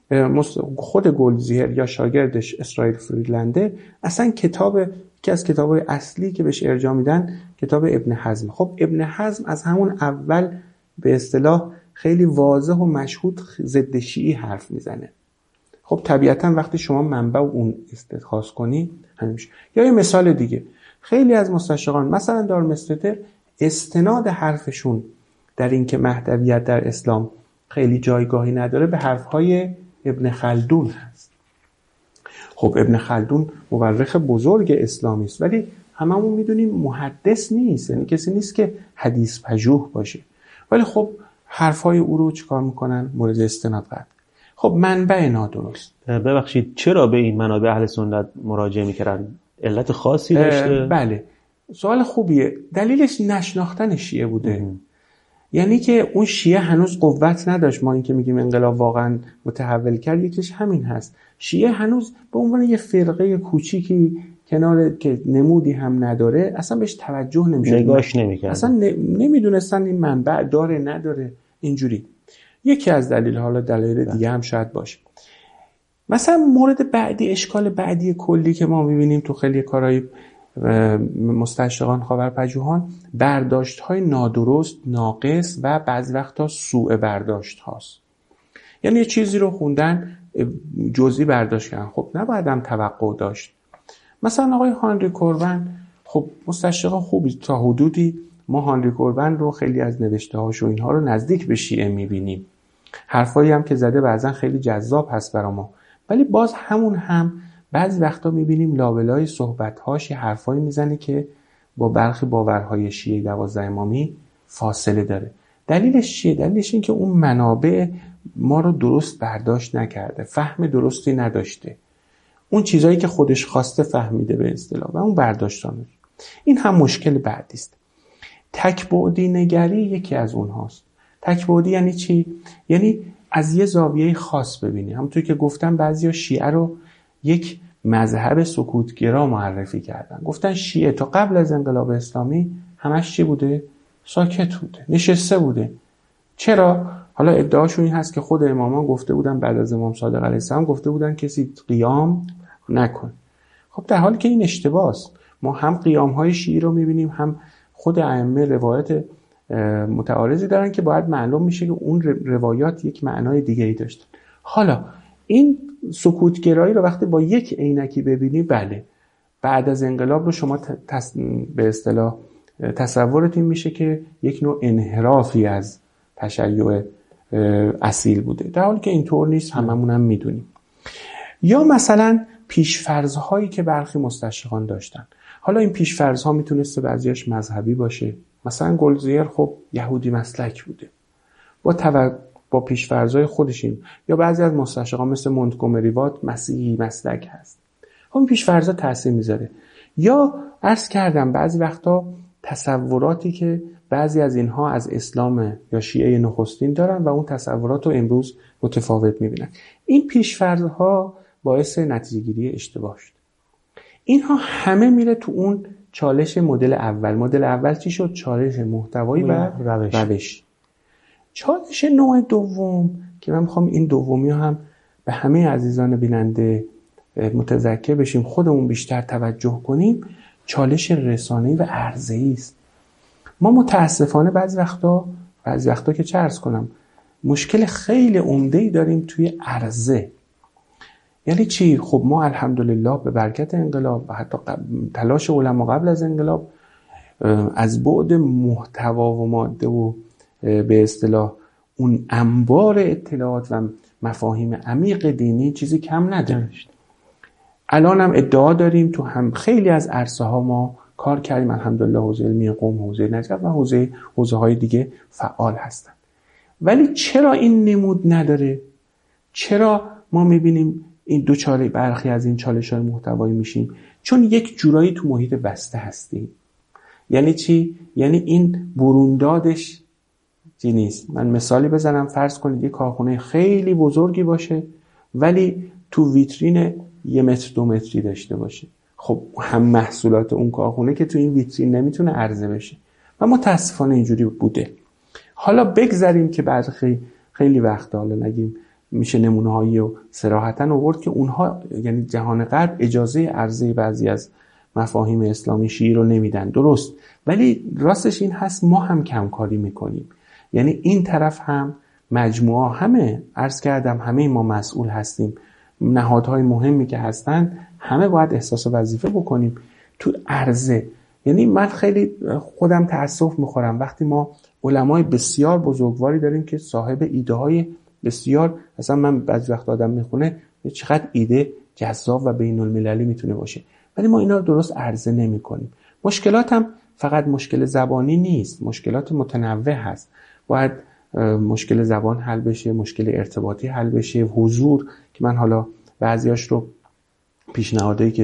خود گلدزیر یا شاگردش اسرائیل فریدلندر اصلا کتاب که از کتاب‌های اصلی که بهش ارجاع میدن کتاب ابن حزم. خب ابن حزم از همون اول به اصطلاح خیلی واضح و مشهود ضد شیعی حرف میزنه. خب طبیعتا وقتی شما منبع اون استخلاص کنی همیشه. یا یه مثال دیگه، خیلی از مستشرقان مثلا دارمستر استناد حرفشون در این که مهدویت در اسلام خیلی جایگاهی نداره به حرفهای ابن خلدون هست. خب ابن خلدون مورخ بزرگ اسلامی است، ولی هممون میدونیم محدث نیست، یعنی کسی نیست که حدیث پژوه باشه، ولی خب حرفای او رو چیکار میکنن؟ مورد استناد قرار. خب منبع نادرست. ببخشید چرا به این منابع اهل سنت مراجعه میکردن؟ علت خاصی داشته؟ بله، سوال خوبیه. دلیلش نشناختن شیعه بوده. ام. یعنی که اون شیعه هنوز قوت نداشت. ما این که میگیم انقلاب واقعا متحول کرد، یکیش همین هست. شیعه هنوز به عنوان یه فرقه کوچیکی کنار که نمودی هم نداره اصلا بهش توجه نمیشه، نگاش نمیکرد، اصلا نمیدونستن این منبع داره نداره. اینجوری یکی از دلیل، حالا دلایل دیگه هم شاید باشه. مثلا مورد بعدی، اشکال بعدی کلی که ما میبینیم تو خیلی کارهای مستشرقان خاورپژوهان، برداشت های نادرست، ناقص و بعضی وقتا سوء برداشت هاست. یعنی یه چیزی رو خوندن جزئی برداشت کردن، خب نباید هم توقع داشت. مثلا آقای هانری کوربن، خب مستشرق خوبی تا حدودی، ما هانری کوربن رو خیلی از نوشته هاش و اینها رو نزدیک به شیعه میبینیم، حرفایی هم که زده بعضا خیلی جذاب هست برای ما، ولی باز همون هم بعضی وقتا میبینیم لابلای صحبت‌هاش یه حرفایی میزنه که با برخی باورهای شیعه دوازده امامی فاصله داره. دلیلش چیه؟ دلیلش این که اون منابع ما رو درست برداشت نکرده، فهم درستی نداشته، اون چیزایی که خودش خواسته فهمیده به اصطلاح و اون برداشتانه. این هم مشکل بعدی است. تک‌بعدی نگری یکی از اونهاست. تک‌بعدی یعنی چی؟ یعنی از یه زاویه خاص ببینی. همونطور که گفتم بعضیا شیعه رو یک مذهب سکوتگرا معرفی کردن. گفتن شیعه تا قبل از انقلاب اسلامی همش چی بوده؟ ساکت بوده، نشسته بوده. چرا؟ حالا ادعاشون این هست که خود امامان گفته بودن، بعد از امام صادق علیه السلام گفته بودن کسی قیام نکن. خب در حالی که این اشتباهه. ما هم قیام‌های شیعی رو می‌بینیم، هم خود ائمه روایت متعارضی دارن که باید معلوم میشه که اون روایات یک معنای دیگه‌ای داشتن. حالا این سکوتگرایی رو وقتی با یک عینکی ببینی، بله بعد از انقلاب رو شما تص... به اصطلاح تصورتون میشه که یک نوع انحرافی از تشیع اصیل بوده، در حالی که اینطور نیست، هممون هم میدونیم. یا مثلا پیش‌فرض‌هایی که برخی مستشرقان داشتن. حالا این پیش‌فرض‌ها میتونسته بعضیش مذهبی باشه. مثلا گلدزیر خب یهودی مسلک بوده، با تو... با پیش‌فرض‌های خودشین. یا بعضی از مستشرقان مثل مونتگومری وات مسیحی مسلک هست. خب این پیش‌فرض‌ها تاثیر میذاره. یا عرض کردم بعضی وقتا تصوراتی که بعضی از اینها از اسلام یا شیعه نخستین دارن و اون تصورات رو امروز متفاوت میبینن. این پیش‌فرض‌ها باعث نتیجه‌گیری اشتباه شد. اینها همه میره تو اون چالش مدل اول. مدل اول چی شد؟ چالش محتوایی و روش. روش. چالش نوع دوم که من میخوام این دومی هم به همه عزیزان بیننده متذکر بشیم، خودمون بیشتر توجه کنیم، چالش رسانه‌ای و عرضه‌ای است. ما متاسفانه بعضی وقتا بعضی وقتا که چه عرض کنم مشکل خیلی عمده‌ای داریم توی عرضه. یعنی چی؟ خب ما الحمدلله به برکت انقلاب و حتی تلاش علما قبل از انقلاب از بعد محتوا و ماده و به اصطلاح اون انبار اطلاعات و مفاهیم عمیق دینی چیزی کم نداشت. الان هم ادعا داریم تو هم خیلی از عرصه ها ما کار کردیم، الحمدلله حوزه علمی قم، حوزه نجف و حوزه حوزه های دیگه فعال هستن. ولی چرا این نمود نداره؟ چرا ما میبینیم این دو چاله برخی از این چالش های محتوایی میشیم؟ چون یک جورایی تو محیط بسته هستیم. یعنی چی؟ یعنی این بروندادش چی نیست. من مثالی بزنم، فرض کنید یک کارخونه خیلی بزرگی باشه ولی تو ویترین یه متر دو متری داشته باشه. خب هم محصولات اون کارخونه که تو این ویترین نمیتونه عرضه بشه و متاسفانه اینجوری بوده. حالا بگذاریم که بعد خیلی خیلی وقت، حالا نگیم میشه نمونه هایی و صراحتاً آورد که اونها یعنی جهان غرب اجازه عرضه بعضی از مفاهیم اسلامی شیعی رو نمیدن، درست، ولی راستش این هست ما هم کمکاری میکنیم. یعنی این طرف هم مجموعه همه عرض کردم همه ما مسئول هستیم، نهادهای مهمی که هستن همه باید احساس وظیفه بکنیم تو عرضه. یعنی من خیلی خودم تأسف میخورم وقتی ما علمای بسیار بزرگواری داریم که صاحب ایده های بسیار، اصلا من بعضی وقت آدم میخونه چقدر ایده جذاب و بین المللی میتونه باشه، ولی ما اینا رو درست عرضه نمی کنیم. مشکلات هم فقط مشکل زبانی نیست، مشکلات متنوع هست. باید مشکل زبان حل بشه، مشکل ارتباطی حل بشه، حضور که من حالا بعضیاش رو پیشنهادایی که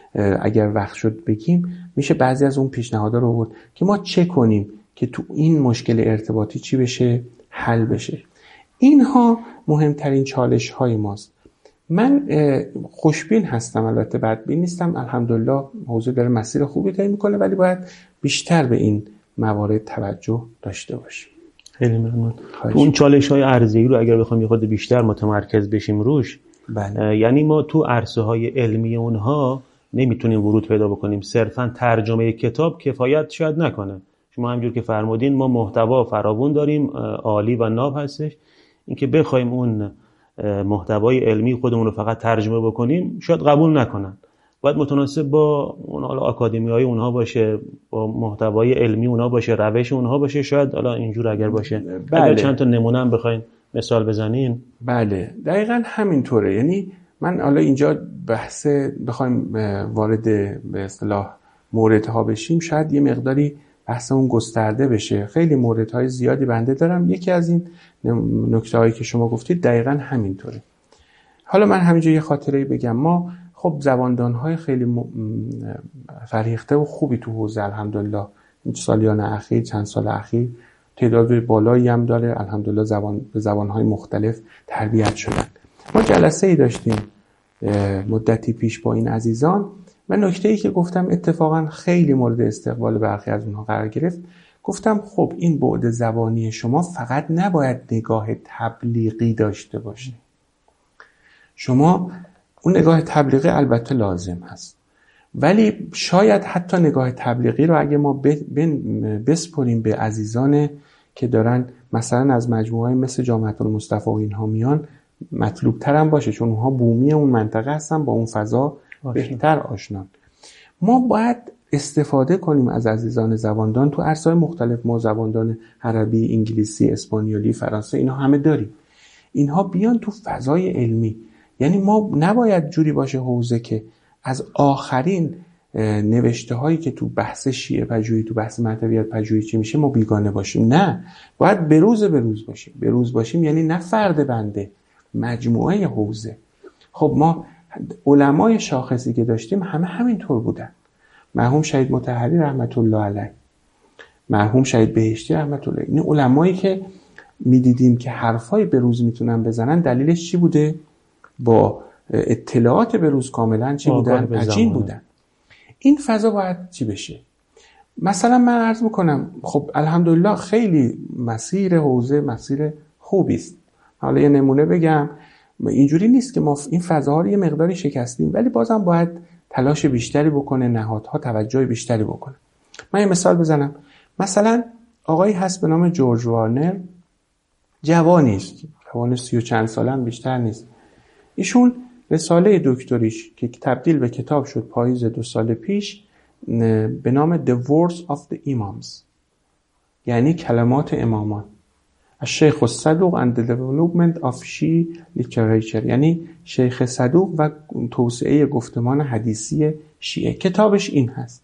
اگر وقت شد بگیم، میشه بعضی از اون پیشنهادها رو آورد که ما چه کنیم که تو این مشکل ارتباطی چی بشه، حل بشه. اینها مهمترین چالش های ماست. من خوشبین هستم، البته بدبین نیستم. الحمدلله حوزه داره مسیر خوبی طی میکنه، ولی باید بیشتر به این موارد توجه داشته باشیم. خیلی ممنون. اون چالش های عرضه‌ای رو اگر بخوایم یه خود بیشتر متمرکز بشیم روش، بله. یعنی ما تو عرصه های علمی اونها نمیتونیم ورود پیدا بکنیم. صرفا ترجمه کتاب کفایت شاید نکنه. شما همونجور که فرمودین ما محتوا فراوون داریم، عالی و ناب هستش. اینکه بخوایم اون محتوای علمی خودمون رو فقط ترجمه بکنیم شاید قبول نکنن. باید متناسب با اون حالا آکادمیای اونها باشه، با محتوای علمی اونها باشه، روش اونها باشه. شاید حالا اینجور اگر باشه. بله. اگر چند تا نمونه هم بخواین مثال بزنین. بله دقیقاً همینطوره. یعنی من حالا اینجا بحث بخوایم وارد به اصطلاح موردها بشیم، شاید یه مقداری بحث اون گسترده بشه. خیلی موردهای زیادی بنده دارم. یکی از این نکته‌هایی که شما گفتید دقیقاً همینطوره. حالا من همینجا یه خاطره‌ای بگم. ما خب زباندان‌های خیلی فرهیخته و خوبی تو حوزه الحمدلله این سالیان اخیر، چند سال اخیر تعداد بالایی هم داره الحمدلله، زبان به زبان‌های مختلف تربیت شدن. ما جلسه‌ای داشتیم مدتی پیش با این عزیزان و نکته‌ای که گفتم اتفاقا خیلی مورد استقبال برخی از اونها قرار گرفت. گفتم خب این بعد زبانی شما فقط نباید نگاه تبلیغی داشته باشه. شما اون نگاه تبلیغی البته لازم هست، ولی شاید حتی نگاه تبلیغی رو اگه ما بسپریم به عزیزان که دارن مثلا از مجموعه مثل جامعه المصطفی و اینها میان، مطلوب تر هم باشه، چون اونها بومی اون منطقه هستن، با اون فضا بهتر آشنان. ما باید استفاده کنیم از عزیزان زباندان تو عرصه‌های مختلف. ما زباندان عربی، انگلیسی، اسپانیولی، فرانسه اینا همه داریم. اینها بیان تو فضای علمی. یعنی ما نباید جوری باشه حوزه که از آخرین نوشته هایی که تو بحث شیعه پژوهی، تو بحث مهدویت پژوهی چی میشه ما بیگانه باشیم. نه، باید بروز بروز باشیم. بروز باشیم یعنی نه فرد بنده، مجموعه حوزه. خب ما علمای شاخصی که داشتیم همه همینطور بودن. مرحوم شهید مطهری رحمت الله علیه، مرحوم شهید بهشتی رحمت الله. این علمایی که میدیدیم که حرفای بروز میتونن بزنن، دلیلش چی بوده؟ با اطلاعات بروز کاملا چی بودن؟ عجین بودن. این فضا باید چی بشه؟ مثلا من عرض میکنم خب الحمدلله خیلی مسیر حوزه مسیر خوبی است. حالا یه نمونه بگم، اینجوری نیست که ما این فضاها رو یه مقداری شکستیم، ولی بازم باید تلاش بیشتری بکنه، نهادها توجه بیشتری بکنه. من یه مثال بزنم. مثلا آقایی هست به نام جورج وارنر، جوانی است، جوان سی و چند ساله هم بیشتر نیست. ایشون رساله دکتریش که تبدیل به کتاب شد پاییز دو سال پیش به نام The Words of the Imams، یعنی کلمات امامان، از شیخ صدوق and the development of Shia literature، یعنی شیخ صدوق و توسعه گفتمان حدیثی شیعه. کتابش این هست.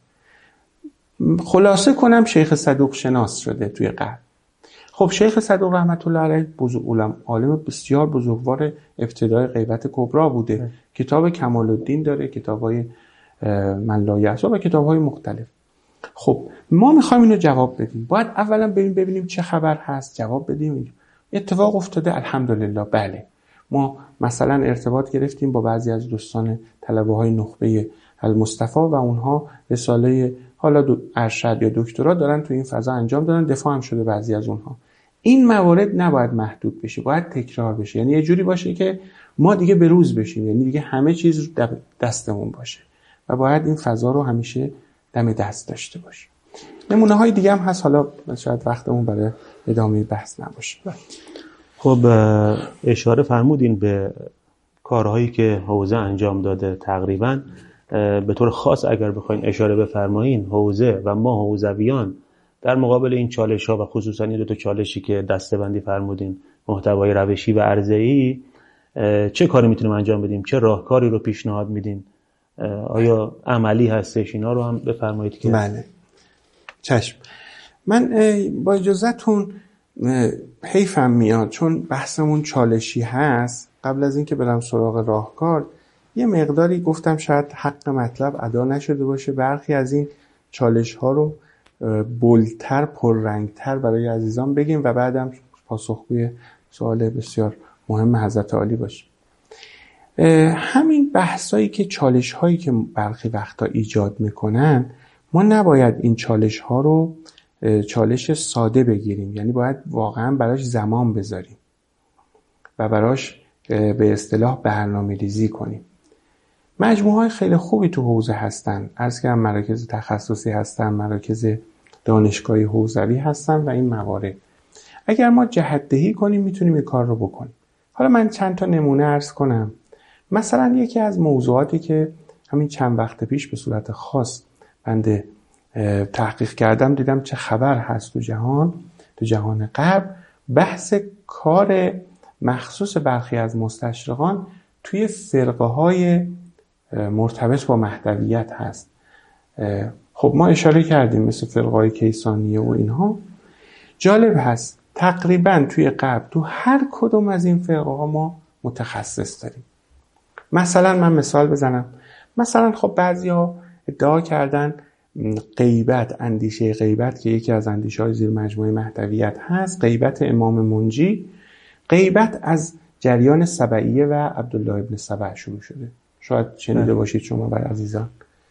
خلاصه کنم شیخ صدوق شناس شده توی قرن. خب شیخ صدوق رحمت الله علیه بزرگ علم عالم بسیار بزرگوار ابتدای غیبت کبرا بوده. ده. کتاب کمال الدین داره، کتابای من لا یحصی و کتابهای مختلف. خب ما میخوایم اینو جواب بدیم. باید اولا بریم ببینیم چه خبر هست، جواب بدیم. اتفاق افتاده الحمدلله. بله، ما مثلا ارتباط گرفتیم با بعضی از دوستان طلبه‌های نخبه المصطفی و اونها رساله حالا ارشد یا دکترا دارن تو این فضا انجام دادن، دفاع هم شده بعضی از اونها. این موارد نباید محدود بشه، باید تکرار بشه. یعنی یه جوری باشه که ما دیگه به روز بشیم، یعنی دیگه همه چیز دستمون باشه و باید این فضا رو همیشه دم دست داشته باشیم. نمونه های دیگه هم هست، حالا شاید وقتمون برای ادامه بحث نباشه. خب اشاره فرمودین به کارهایی که حوزه انجام داده. تقریباً به طور خاص اگر بخواین اشاره بفرمایین، حوزه و ما حوزویان در مقابل این چالش ها و خصوصا این دو تا چالشی که دسته‌بندی فرمودین، محتوای روشی و عرضه‌ای، چه کاری میتونیم انجام بدیم؟ چه راهکاری رو پیشنهاد میدین؟ آیا عملی هستش؟ اینا رو هم بفرمایید که. بله چشم. من با اجازهتون حیفم میاد چون بحثمون چالشی هست. قبل از اینکه برم سراغ راهکار یه مقداری گفتم شاید حق مطلب ادا نشده باشه، برخی از این چالش ها رو بولتر پررنگتر برای عزیزان بگیم و بعدم پاسخگوی سوال بسیار مهم حضرت عالی باشیم. همین بحثایی که چالش هایی که برخی وقتا ایجاد میکنن، ما نباید این چالش ها رو چالش ساده بگیریم، یعنی باید واقعا براش زمان بذاریم و براش به اصطلاح برنامه ریزی کنیم. مجموعه های خیلی خوبی تو حوزه هستن، عرض کردم مراکز تخصصی هستن، مراکز دانشگاهی حوزوی هستن و این موارد اگر ما جهت دهی کنیم میتونیم این کار رو بکنیم. حالا من چند تا نمونه عرض کنم. مثلا یکی از موضوعاتی که همین چند وقت پیش به صورت خاص بنده تحقیق کردم، دیدم چه خبر هست تو جهان، تو جهان غرب، بحث کار مخصوص برخی از مستشرقان توی فرقه های مرتبط با مهدویت هست. خب ما اشاره کردیم مثل فرقه های کیسانیه و اینها. جالب هست تقریبا توی غرب تو هر کدوم از این فرقه ها ما متخصص داریم. مثلا من مثال بزنم، مثلا خب بعضیا ادعا کردن غیبت، اندیشه غیبت که یکی از اندیشه های زیر مجموعه مهدویت هست، غیبت امام منجی، غیبت از جریان سبعیه و عبدالله ابن سبع شروع شده. شاید شنیده باشید شما برای عزیزان.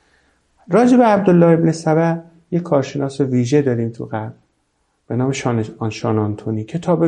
راجع به عبدالله ابن سبع یک کارشناس ویژه داریم تو غرب به نام شان شان آنتونی، کتاب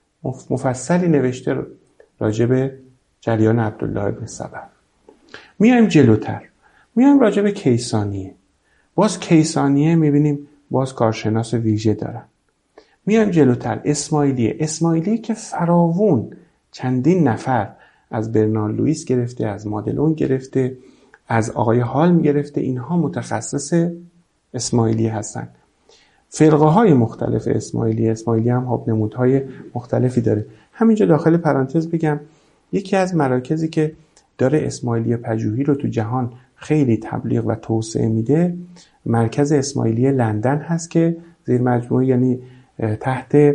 مفصلی نوشته راجع به جریان عبدالله ابن سبع. میایم جلوتر، میایم راجع به کیسانیه. باز کیسانیه میبینیم باز کارشناس ویژه دارن. میایم جلوتر، اسماعیلیه. اسماعیلیه که فراوون چندین نفر از برنارد لوئیس گرفته، از مادلون گرفته، از آقای هالم گرفته، اینها متخصص اسماعیلیه هستن. فرقه های مختلف اسماعیلیه، اسماعیلیه هم خب نمودهای مختلفی داره. همینجا داخل پرانتز بگم یکی از مراکزی که داره اسماعیلیه پژوهی رو تو جهان خیلی تبلیغ و توسعه میده، مرکز اسماعیلیه لندن هست که زیر مجموعه یعنی تحت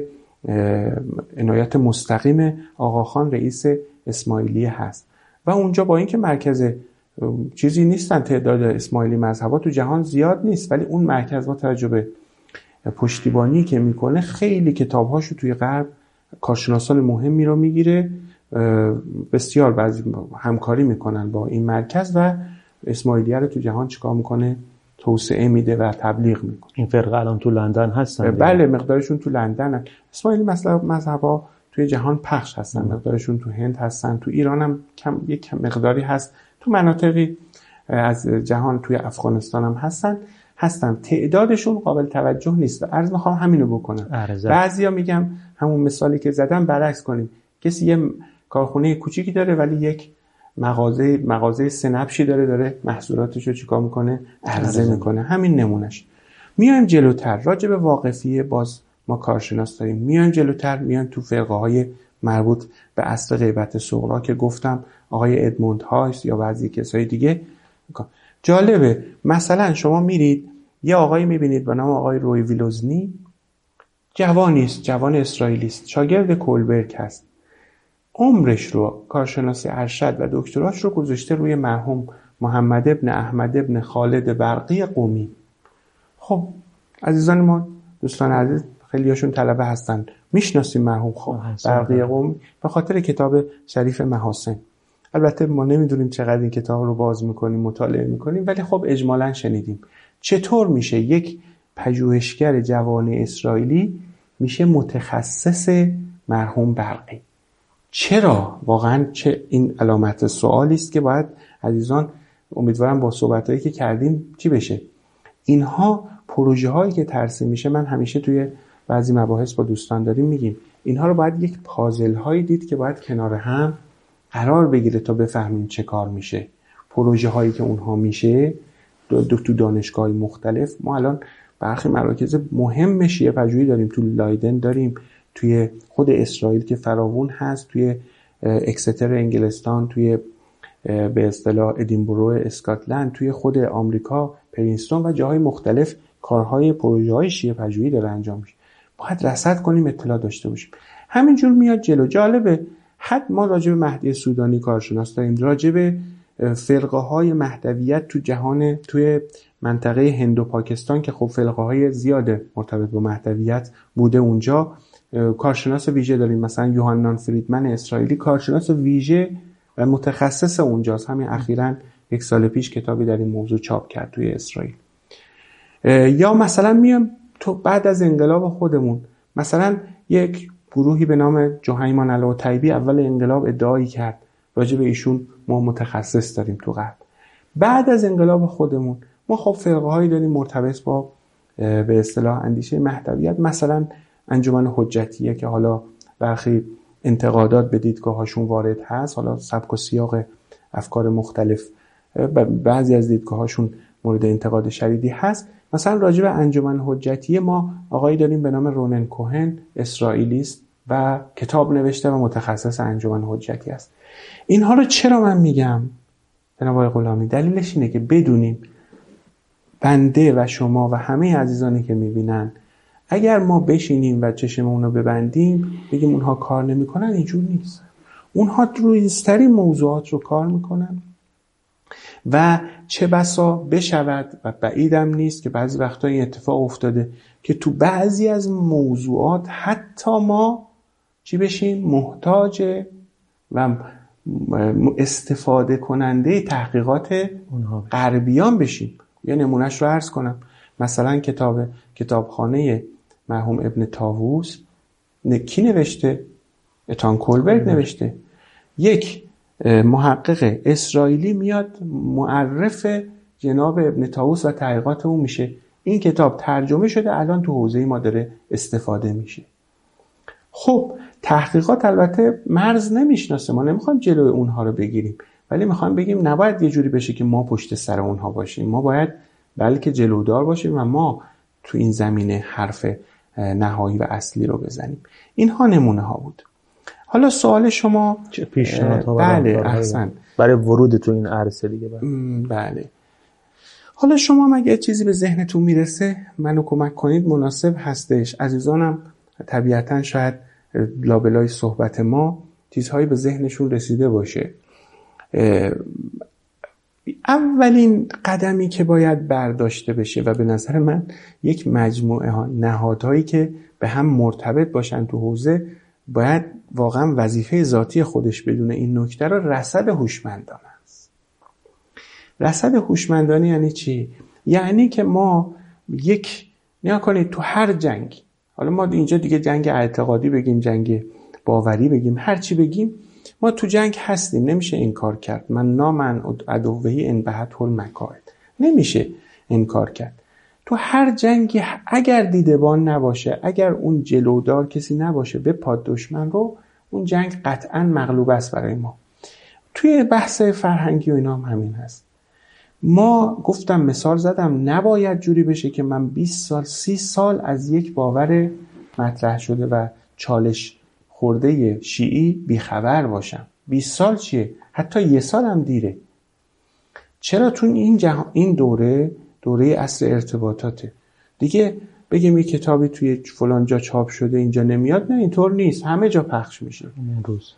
عنایت مستقیم آقاخان رئیس اسماعیلیه هست و اونجا با اینکه مرکز چیزی نیستن، تعداد اسماعیلی مذهبا تو جهان زیاد نیست، ولی اون مرکز با توجه به پشتیبانی که میکنه خیلی کتابهاشو توی غرب کارشناسان مهمی رو میگیره، بسیار بعضی همکاری میکنن با این مرکز و اسماعیلیه رو تو جهان چیکار میکنه؟ توسعه میده و تبلیغ میکنه. این فرقه الان تو لندن هستن؟ بله مقدارشون تو لندن هستن. اسماعیلی مثلا مذهبا توی جهان پخش هستن، مقدارشون تو هند هستن، تو ایران هم کم یک مقداری هست، تو مناطقی از جهان توی افغانستان هم هستن هستن تعدادشون قابل توجه نیست و عرض میخوام همینو بکنم. بعضیا میگم همون مثالی که زدم برعکس کنیم، کسی یه کارخونه کوچیکی داره ولی یک مغازه مغازه سنپشی داره، داره محصولاتشو چیکار میکنه؟ عرضه میکنه. همین نمونهش. میایم جلوتر راجع به واقفیه باز ما کارشناس داریم. میایم جلوتر، میایم تو فرقه های مربوط به اصل غیبت صغرا که گفتم آقای ادموند هایس یا بعضی کسای دیگه. جالبه مثلا شما میرید یه آقایی میبینید به نام آقای روی ویلوزنی، جوانیست، جوان اسرائیلیست، شاگرد کولبرگ هست. عمرش رو کارشناسی ارشد و دکتراش رو گذاشته روی مرحوم محمد ابن احمد ابن خالد برقی قمی. خب عزیزان ما، دوستان عزیز، خیلیاشون طلبه هستن، میشناسیم مرحوم برقی قمی به خاطر کتاب شریف محاسن. البته ما نمیدونیم چقدر این کتاب رو باز میکنیم مطالعه میکنیم، ولی خب اجمالاً شنیدیم. چطور میشه یک پژوهشگر جوان اسرائیلی میشه متخصص مرحوم برقی؟ چرا؟ واقعا چه این علامت سوالی است که باید عزیزان امیدوارم با صحبتایی که کردیم چی بشه. اینها پروژه هایی که ترسیم میشه، من همیشه توی بعضی مباحث با دوستان داریم میگیم اینها رو باید یک پازل هایی دید که باید کنار هم قرار بگیره تا بفهمیم چه کار میشه. پروژه هایی که اونها میشه تو دانشگاه مختلف، ما الان برخی مراکز مهم شیعه پژوهی داریم، تو لایدن داریم، توی خود اسرائیل که فراوون هست، توی اکستر انگلستان، توی به اصطلاح ادینبرو اسکاتلند، توی خود آمریکا پرینستون و جاهای مختلف کارهای پروژه های شیعه پژوهی داره انجام میشه. باید رصد کنیم، اطلاع داشته باشیم. همینجور میاد جلو. جالبه حد ما راجع به مهدی سودانی کارشناس داریم، راجع به فرقه های مهدویت تو جهان، توی منطقه هند و پاکستان که خب فرقه های زیاده مرتبط با مهدویت بوده اونجا، کارشناس ویژه داریم. مثلا یوهانان فریدمن اسرائیلی کارشناس ویژه و متخصص اونجاست. همین اخیراً یک سال پیش کتابی در این موضوع چاپ کرد توی اسرائیل. یا مثلا میام تو بعد از انقلاب خودمون، مثلا یک گروهی به نام جهیمان العتیبی اول انقلاب ادعایی کرد راجع به ایشون ما متخصص داریم تو غرب. بعد از انقلاب خودمون ما خب فرقه هایی داریم مرتبط با به اصطلاح اندیشه مهدویت، مثلا انجمن حجتیه که حالا برخی انتقادات به دیدگاهاشون وارد هست، حالا سبک و سیاق افکار مختلف بعضی از دیدگاهاشون مورد انتقاد شدیدی هست. مثلا راجع به انجمن حجتیه ما آقایی داریم به نام رونن کوهن، اسرائیلیست و کتاب نوشته و متخصص انجمن حجتی است. اینها رو چرا من میگم جناب آقای غلامی؟ دلیلش اینه که بدونیم بنده و شما و همه عزیزانی که میبینن اگر ما بشینیم و چشممون رو ببندیم بگیم اونها کار نمیکنن، اینجور نیست. اونها رویزترین موضوعات رو کار میکنن و چه بسا بشود و بعیدم نیست که بعضی وقتا این اتفاق افتاده که تو بعضی از موضوعات حتی ما چی بشیم؟ محتاج و استفاده کننده تحقیقات غربیان بشیم. یه نمونهش رو عرض کنم. مثلا کتاب کتابخانه مرحوم ابن طاووس کی نوشته؟ اتان کولبرگ نوشته. یک محقق اسرائیلی میاد معرف جناب ابن طاووس و تحقیقات اون میشه. این کتاب ترجمه شده، الان تو حوزه ما داره استفاده میشه. خب تحقیقات البته مرز نمیشناسه، ما نمیخوایم جلوی اونها رو بگیریم، ولی میخوایم بگیم نباید یه جوری بشه که ما پشت سر اونها باشیم. ما باید بلکه جلودار باشیم و ما تو این زمینه حرف نهایی و اصلی رو بزنیم. اینها نمونه ها بود. حالا سوال شما چه پیشنهادها؟ بله احسن، برای ورود تو این عرصه دیگه. بله. بله. حالا شما مگه چیزی به ذهنتون میرسه منو کمک کنید مناسب هستش. عزیزانم طبیعتاً شاید لابلای صحبت ما چیزهایی به ذهنشون رسیده باشه. اولین قدمی که باید برداشته بشه و به نظر من یک مجموعه ها نهادهایی که به هم مرتبط باشن تو حوزه باید واقعا وظیفه ذاتی خودش بدونه این نکته رو، رصد هوشمندانه است. رصد هوشمندانه یعنی چی؟ یعنی که ما یک نیا کنید تو هر جنگ، حالا ما اینجا دیگه جنگ اعتقادی بگیم، جنگ باوری بگیم، هر چی بگیم، ما تو جنگ هستیم، نمیشه انکار کرد. من نامن عدوهی انبهت المکائد، نمیشه انکار کرد. تو هر جنگی اگر دیدبان نباشه، اگر اون جلودار کسی نباشه به پاد دشمن رو، اون جنگ قطعا مغلوب است برای ما. توی بحث فرهنگی و اینا هم همین هست. ما گفتم مثال زدم نباید جوری بشه که من بیست سال سی سال از یک باور مطرح شده و چالش خورده شیعی بیخبر باشم. بیست سال چیه؟ حتی یه سال هم دیره. چرا؟ چون این جه... این دوره دوره عصر ارتباطاته دیگه. بگیم یک کتابی توی فلان جا چاپ شده اینجا نمیاد، نه اینطور نیست، همه جا پخش میشه همون روز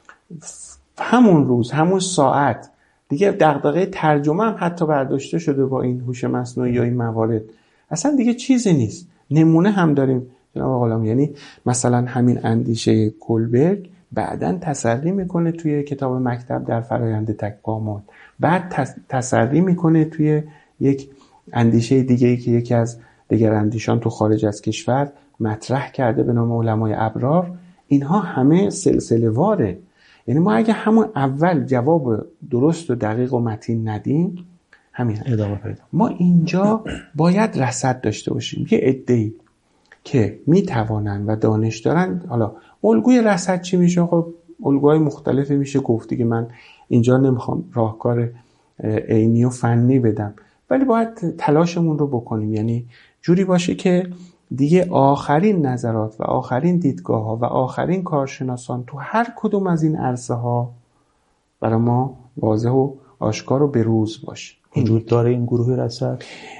همون روز همون ساعت. دیگه دغدغه ترجمه هم حتی برداشته شده با این هوش مصنوعی یا این موارد، اصلا دیگه چیزی نیست. نمونه هم داریم جناب غلامی، یعنی مثلا همین اندیشه کولبرگ بعداً تسری میکنه توی کتاب مکتب در فرایند تکامل، بعد تسری میکنه توی یک اندیشه دیگه‌ای که یکی از دیگر اندیشان تو خارج از کشور مطرح کرده به نام علمای ابرار. اینها همه سلسله واره. یعنی ما اگه همون اول جواب درست و دقیق و متین ندیم، همین ادامه پیدا. ما اینجا باید رصد داشته باشیم. یه عده‌ای که میتوانن و دانش دارن، حالا الگوی رصد چی میشه؟ خب الگوهای مختلفی میشه گفت دیگه، من اینجا نمیخوام راهکار عینی و فنی بدم، ولی باید تلاشمون رو بکنیم. یعنی جوری باشه که دیگه آخرین نظرات و آخرین دیدگاه ها و آخرین کارشناسان تو هر کدوم از این عرصه ها برای ما واضح و آشکار و بروز باشه. وجود داره این گروه رصد؟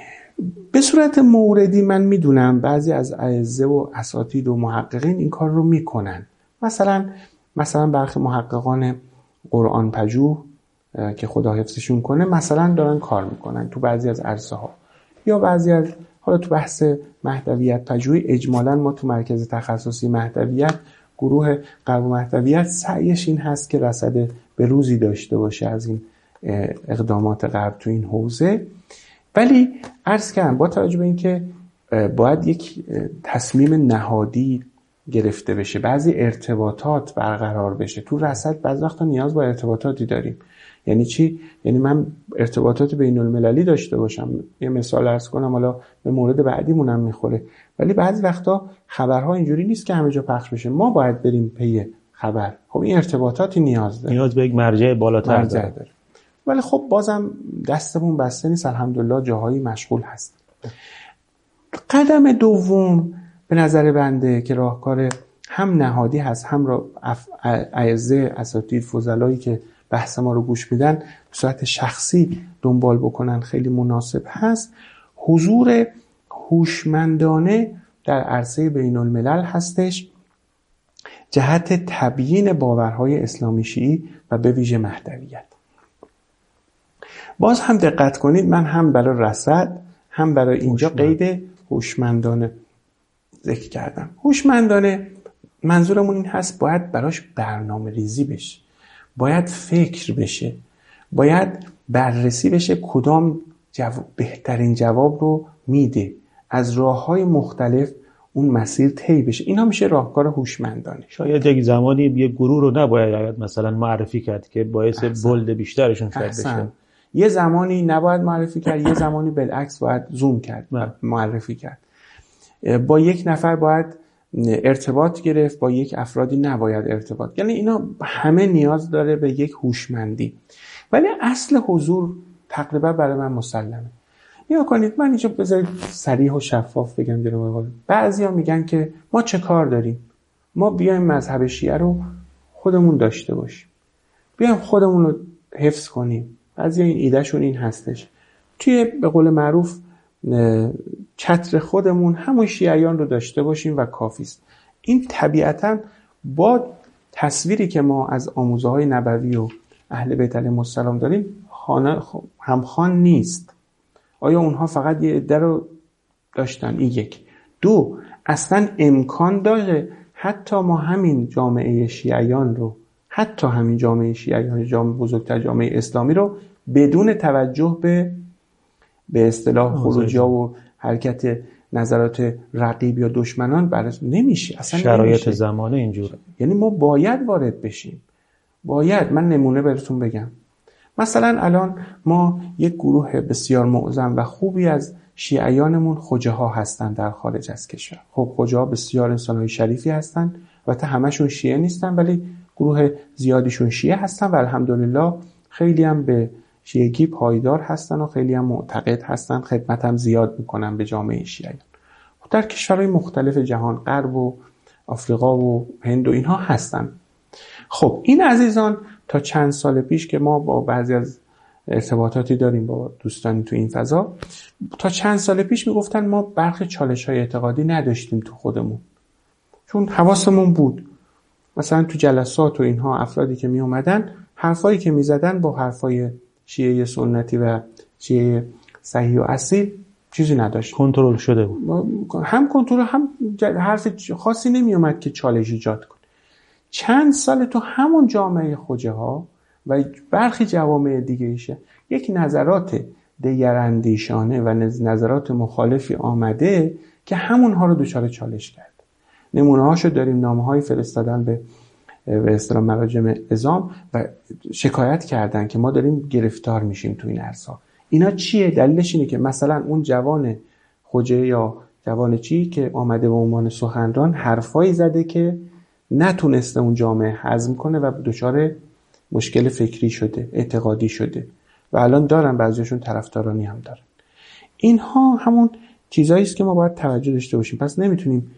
به صورت موردی من میدونم بعضی از ائمه و اساتید و محققین این کار رو میکنن. مثلا مثلا برخی محققان قرآن پژوه که خدا حفظشون کنه مثلا دارن کار میکنن تو بعضی از عرصه ها، یا بعضی از حالا تو بحث مهدویت پژوهی اجمالاً ما تو مرکز تخصصی مهدویت گروه قلب و مهدویت سعیش این هست که رصد به روزی داشته باشه از این اقدامات غرب تو این حوزه. ولی عرض کردم با توجه به اینکه باید یک تصمیم نهادی گرفته بشه، بعضی ارتباطات برقرار بشه تو رصد، بعضی وقتا نیاز با ارتباطاتی داریم. یعنی چی؟ یعنی من ارتباطات بین المللی داشته باشم. یه مثال عرض کنم، حالا به مورد بعدیمون هم میخوره، ولی بعضی وقتا خبرها اینجوری نیست که همه جا پخش بشه، ما باید بریم پی خبر. خب این ارتباطاتی نیاز داره، نیاز به یک مرجع بالاتر مرجع داره. داره. ولی خب بازم دستمون بسته نیست، الحمدلله جاهایی مشغول هست. قدم دوم به نظر بنده که راهکار هم نهادی هست، هم را اعزه اساتید فضلایی که بحث ما رو گوش میدن به صورت شخصی دنبال بکنن خیلی مناسب هست، حضور هوشمندانه در عرصه بین الملل هستش جهت تبیین باورهای اسلامی شیعی و به ویژه مهدویت. باز هم دقت کنید، من هم برای رصد هم برای اینجا قید هوشمندانه ذکر کردم. هوشمندانه منظورمون این هست باید براش برنامه ریزی بشه، باید فکر بشه، باید بررسی بشه کدام جواب بهترین جواب رو میده، از راه‌های مختلف اون مسیر طی بشه. اینا میشه راهکار هوشمندانه. شاید یک زمانی یک گروه رو نباید مثلا معرفی کرد که باعث بولد بیشترشون شد بشه. یه زمانی نباید معرفی کرد، یه زمانی بالعکس باید زوم کرد معرفی کرد. با یک نفر باید ارتباط گرفت، با یک افرادی نباید ارتباط. یعنی اینا همه نیاز داره به یک هوشمندی. ولی اصل حضور تقریبا برای من مسلمه. نیا کنید، من اینجا بذارید صریح و شفاف بگم جناب آقا. بعضیا میگن که ما چه کار داریم؟ ما بیایم مذهب شیعه رو خودمون داشته باشیم، بیایم خودمون رو حفظ کنیم. بعضی این ایدهشون این هستش توی به قول معروف چتر خودمون همون شیعیان رو داشته باشیم و کافیست. این طبیعتاً با تصویری که ما از آموزه های نبوی و اهل بیت علیهم السلام داریم همخوان نیست. آیا اونها فقط یه عده رو داشتن؟ این یک. دو، اصلا امکان داره حتی ما همین جامعه شیعیان رو، حتی همین جامعه شیعیان، جامعه بزرگتر جامعه اسلامی رو بدون توجه به به اصطلاح خروجی‌ها و حرکت نظرات رقیب یا دشمنان برش نمیشه. اصلا شرایط نمیشه. زمانه اینجوره. یعنی ما باید وارد بشیم. باید. من نمونه براتون بگم. مثلا الان ما یک گروه بسیار معظم و خوبی از شیعیانمون خوجه ها هستن در خارج از کشور. خب خوجه ها بسیار انسان‌های شریفی هستن، البته همشون شیعه نیستن ولی گروه زیادیشون شیعه هستن و الحمدلله خیلی هم به شیعگی پایدار هستن و خیلی هم معتقد هستن، خدمت هم زیاد میکنن به جامعه شیعیان. در کشورهای مختلف جهان، غرب و آفریقا و هند و اینها هستن. خب این عزیزان تا چند سال پیش که ما با بعضی از ارتباطاتی داریم با دوستانی تو این فضا، تا چند سال پیش میگفتن ما برخی چالش‌های اعتقادی نداشتیم تو خودمون، چون حواسمون بود. مثلا تو جلسات و اینها افرادی که می اومدن حرفایی که میزدن با حرفای شیعه سنتی و شیعه صحیح و اصیل چیزی نداشت، کنترل شده بود. هم کنترل هم حرف خاصی نمی اومد که چالش ایجاد کنه. چند سال تو همون جامعه خوجه ها و برخی جوامع دیگه ایشه یک نظرات دگراندیشانه و نظرات مخالفی آمده که همونها رو دچار چالش کرد. نمونه هاشو داریم، نامه های فرستادن به به اصطلاح مراجع عظام و شکایت کردن که ما داریم گرفتار میشیم تو این عرصه. اینا چیه؟ دلیلش اینه که مثلا اون جوان خوجه یا جوان چی که آمده به عنوان سخنران حرفایی زده که نتونسته اون جامعه هضم کنه و دچار مشکل فکری شده، اعتقادی شده و الان دارن، بعضیشون طرفدارانی هم دارن. اینها همون چیزایی است که ما باید توجه داشته باشیم. پس نمیتونیم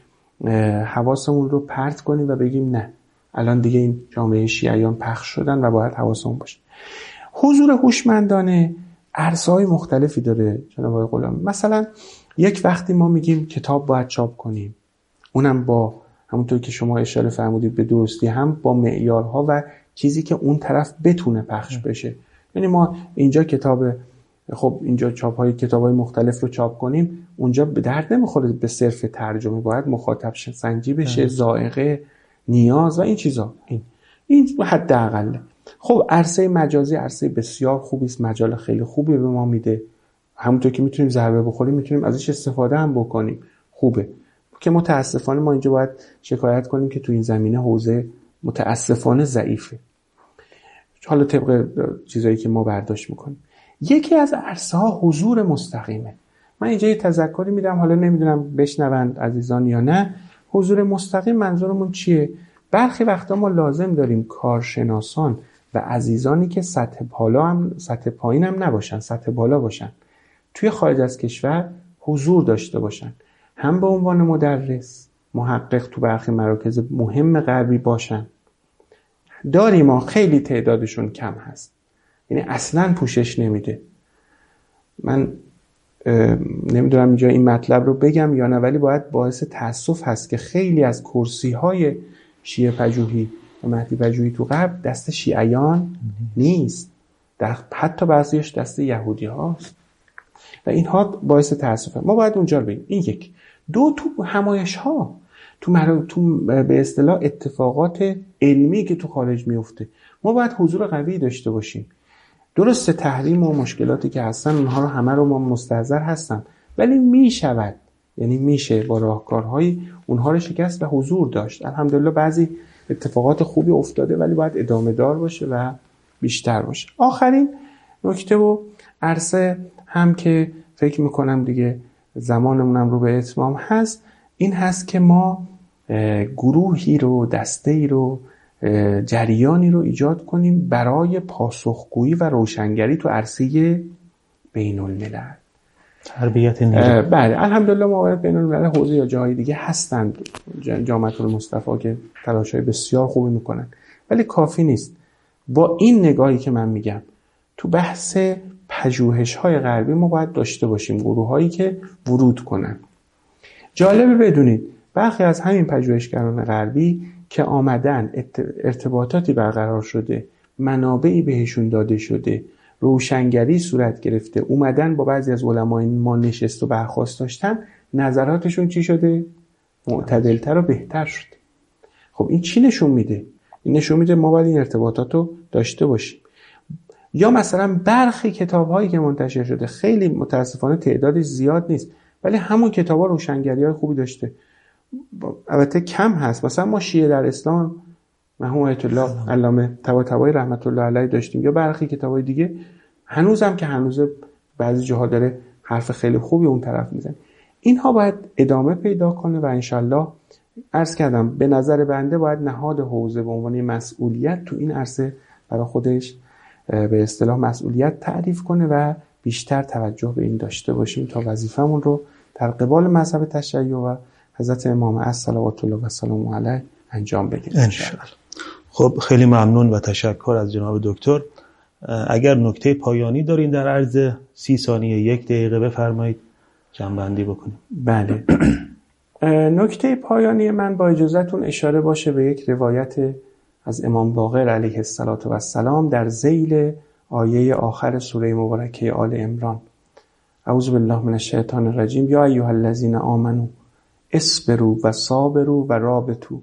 حواسمون رو پرت کنیم و بگیم نه الان دیگه این جامعه شیعیان پخش شدن و باید حواسمون باشه. حضور هوشمندانه عرصه‌های مختلفی داره جناب آقای غلامی. مثلا یک وقتی ما میگیم کتاب باید چاپ کنیم، اونم با همونطور که شما اشاره فرمودید به درستی هم با معیارها و چیزی که اون طرف بتونه پخش بشه. یعنی ما اینجا کتاب، خب اینجا چاپ‌های کتاب‌های مختلف رو چاپ کنیم، اونجا به درد نمیخوره به صرف ترجمه، باید مخاطب سنجی بشه، ذائقه، نیاز و این چیزا. این این حداقل. خب عرصه مجازی عرصه بسیار خوبی است، مجال خیلی خوبی به ما میده، همونطور که میتونیم ضربه بخوریم میتونیم ازش استفاده هم بکنیم، خوبه. که متاسفانه ما اینجا باید شکایت کنیم که تو این زمینه حوزه متاسفانه ضعیفه. حالا طبق چیزایی که ما برداشت میکنیم، یکی از عرصه ها حضور مستقیمه. من اینجا یه تذکری میدم، حالا نمیدونم بشنوند عزیزان یا نه. حضور مستقیم منظورمون چیه؟ برخی وقتا ما لازم داریم کارشناسان و عزیزانی که سطح بالا هم سطح پایین هم نباشن، سطح بالا باشن، توی خارج از کشور حضور داشته باشن، هم به عنوان مدرس، محقق تو برخی مراکز مهم غربی باشن. داریم ما، خیلی تعدادشون کم هست، یعنی اصلاً پوشش نمیده. من نمیدونم اینجا این مطلب رو بگم یا نه، ولی باید باعث تأسف هست که خیلی از کرسی های شیعه پژوهی و مهدی پژوهی تو غرب دست شیعیان نیست، در حتی بعضیش دست یهودی هاست و اینها باعث تأسفه. ما باید اونجا رو بگیم. این یک. دو، تو همایش ها، تو مر... تو به اصطلاح اتفاقات علمی که تو خارج میفته، ما باید حضور قوی داشته باشیم. درسته تحریم و مشکلاتی که هستن اونها رو همه رو ما مستحضر هستن، ولی میشود، یعنی میشه با راهکارهایی اونها رو شکست و حضور داشت. الحمدلله بعضی اتفاقات خوبی افتاده، ولی باید ادامه دار باشه و بیشتر باشه. آخرین نکته و عرصه هم که فکر میکنم دیگه زمانمونم رو به اتمام هست، این هست که ما گروهی رو، دسته‌ای رو، جریانی رو ایجاد کنیم برای پاسخگویی و روشنگری تو عرصه بین الملل، تربیت نیرو. بله الحمدلله موارد بین الملل حوزه یا جاهای دیگه هستند، جامعه المصطفی که تلاش‌های بسیار خوبی میکنن، ولی کافی نیست. با این نگاهی که من میگم تو بحث پژوهش‌های غربی ما باید داشته باشیم گروه‌هایی که ورود کنن. جالبه بدونید برخی از همین پژوهشگران غربی که آمدن، ارتباطاتی برقرار شده، منابعی بهشون داده شده، روشنگری صورت گرفته، اومدن با بعضی از علمای ما نشست و برخاست داشتن، نظراتشون چی شده؟ معتدلتر و بهتر شد. خب این چی نشون میده؟ این نشون میده ما باید این ارتباطات رو داشته باشیم. یا مثلا برخی کتاب‌هایی که منتشر شده، خیلی متاسفانه تعدادش زیاد نیست، ولی همون کتاب‌ها روشنگری‌های خوبی داشته. البته کم هست. مثلا ما شیعه در اسلام مرحوم آیت الله علامه طباطبایی رحمت الله علیه داشتیم، یا برخی کتاب‌های دیگه هنوزم که هنوز بعضی جاها داره حرف خیلی خوبی اون طرف میزنه. اینها باید ادامه پیدا کنه و انشالله عرض کردم به نظر بنده باید نهاد حوزه به عنوان مسئولیت تو این عرصه برای خودش به اصطلاح مسئولیت تعریف کنه و بیشتر توجه به این داشته باشیم تا وظیفمون رو در قبال مذهب تشیع و حضرت امام عصر صلوات الله و سلام علیه انجام بدیم انشاءالله. خب خیلی ممنون و تشکر از جناب دکتر. اگر نکته پایانی دارین در عرض سی ثانیه یک دقیقه بفرمایید جمع‌بندی بکنیم. بله. نکته پایانی من با اجازهتون اشاره باشه به یک روایت از امام باقر علیه السلام در ذیل آیه آخر سوره مبارکه آل عمران. اعوذ بالله من الشیطان الرجیم. یا ایها الذین آمنوا اصبروا و صابروا و رابطوا.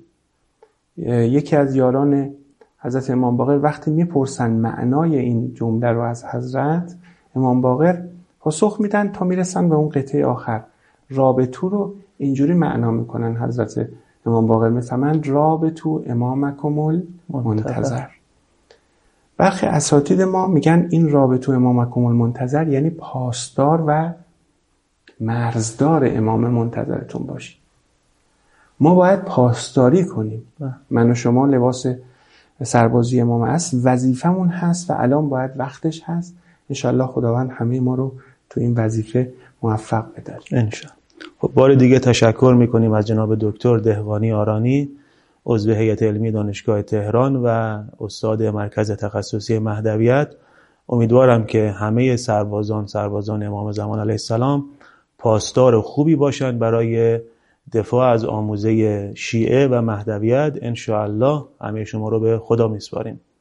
یکی از یاران حضرت امام باقر وقتی میپرسن معنای این جمله رو از حضرت امام باقر پاسخ میدن تا میرسن به اون قطعه آخر. رابطو رو اینجوری معنا میکنن حضرت امام باقر، میفهمند رابطو امامکم المنتظر. برخی اساتید ما میگن این رابطو امامکم المنتظر یعنی پاسدار و مرزدار امام منتظرتون باشید. ما باید پاسداری کنیم. من و شما لباس سربازی امام عصر وظیفمون هست و الان باید وقتش هست. انشالله خداوند همه ما رو تو این وظیفه موفق بداره انشالله. خب بار دیگه تشکر میکنیم از جناب دکتر دهقانی آرانی، عضو هیئت علمی دانشگاه تهران و استاد مرکز تخصصی مهدویت. امیدوارم که همه سربازان سربازان امام زمان علیه السلام پاسدار خوبی باشند برای دفاع از آموزه شیعه و مهدویت. انشاءالله همه شما رو به خدا میسپاریم.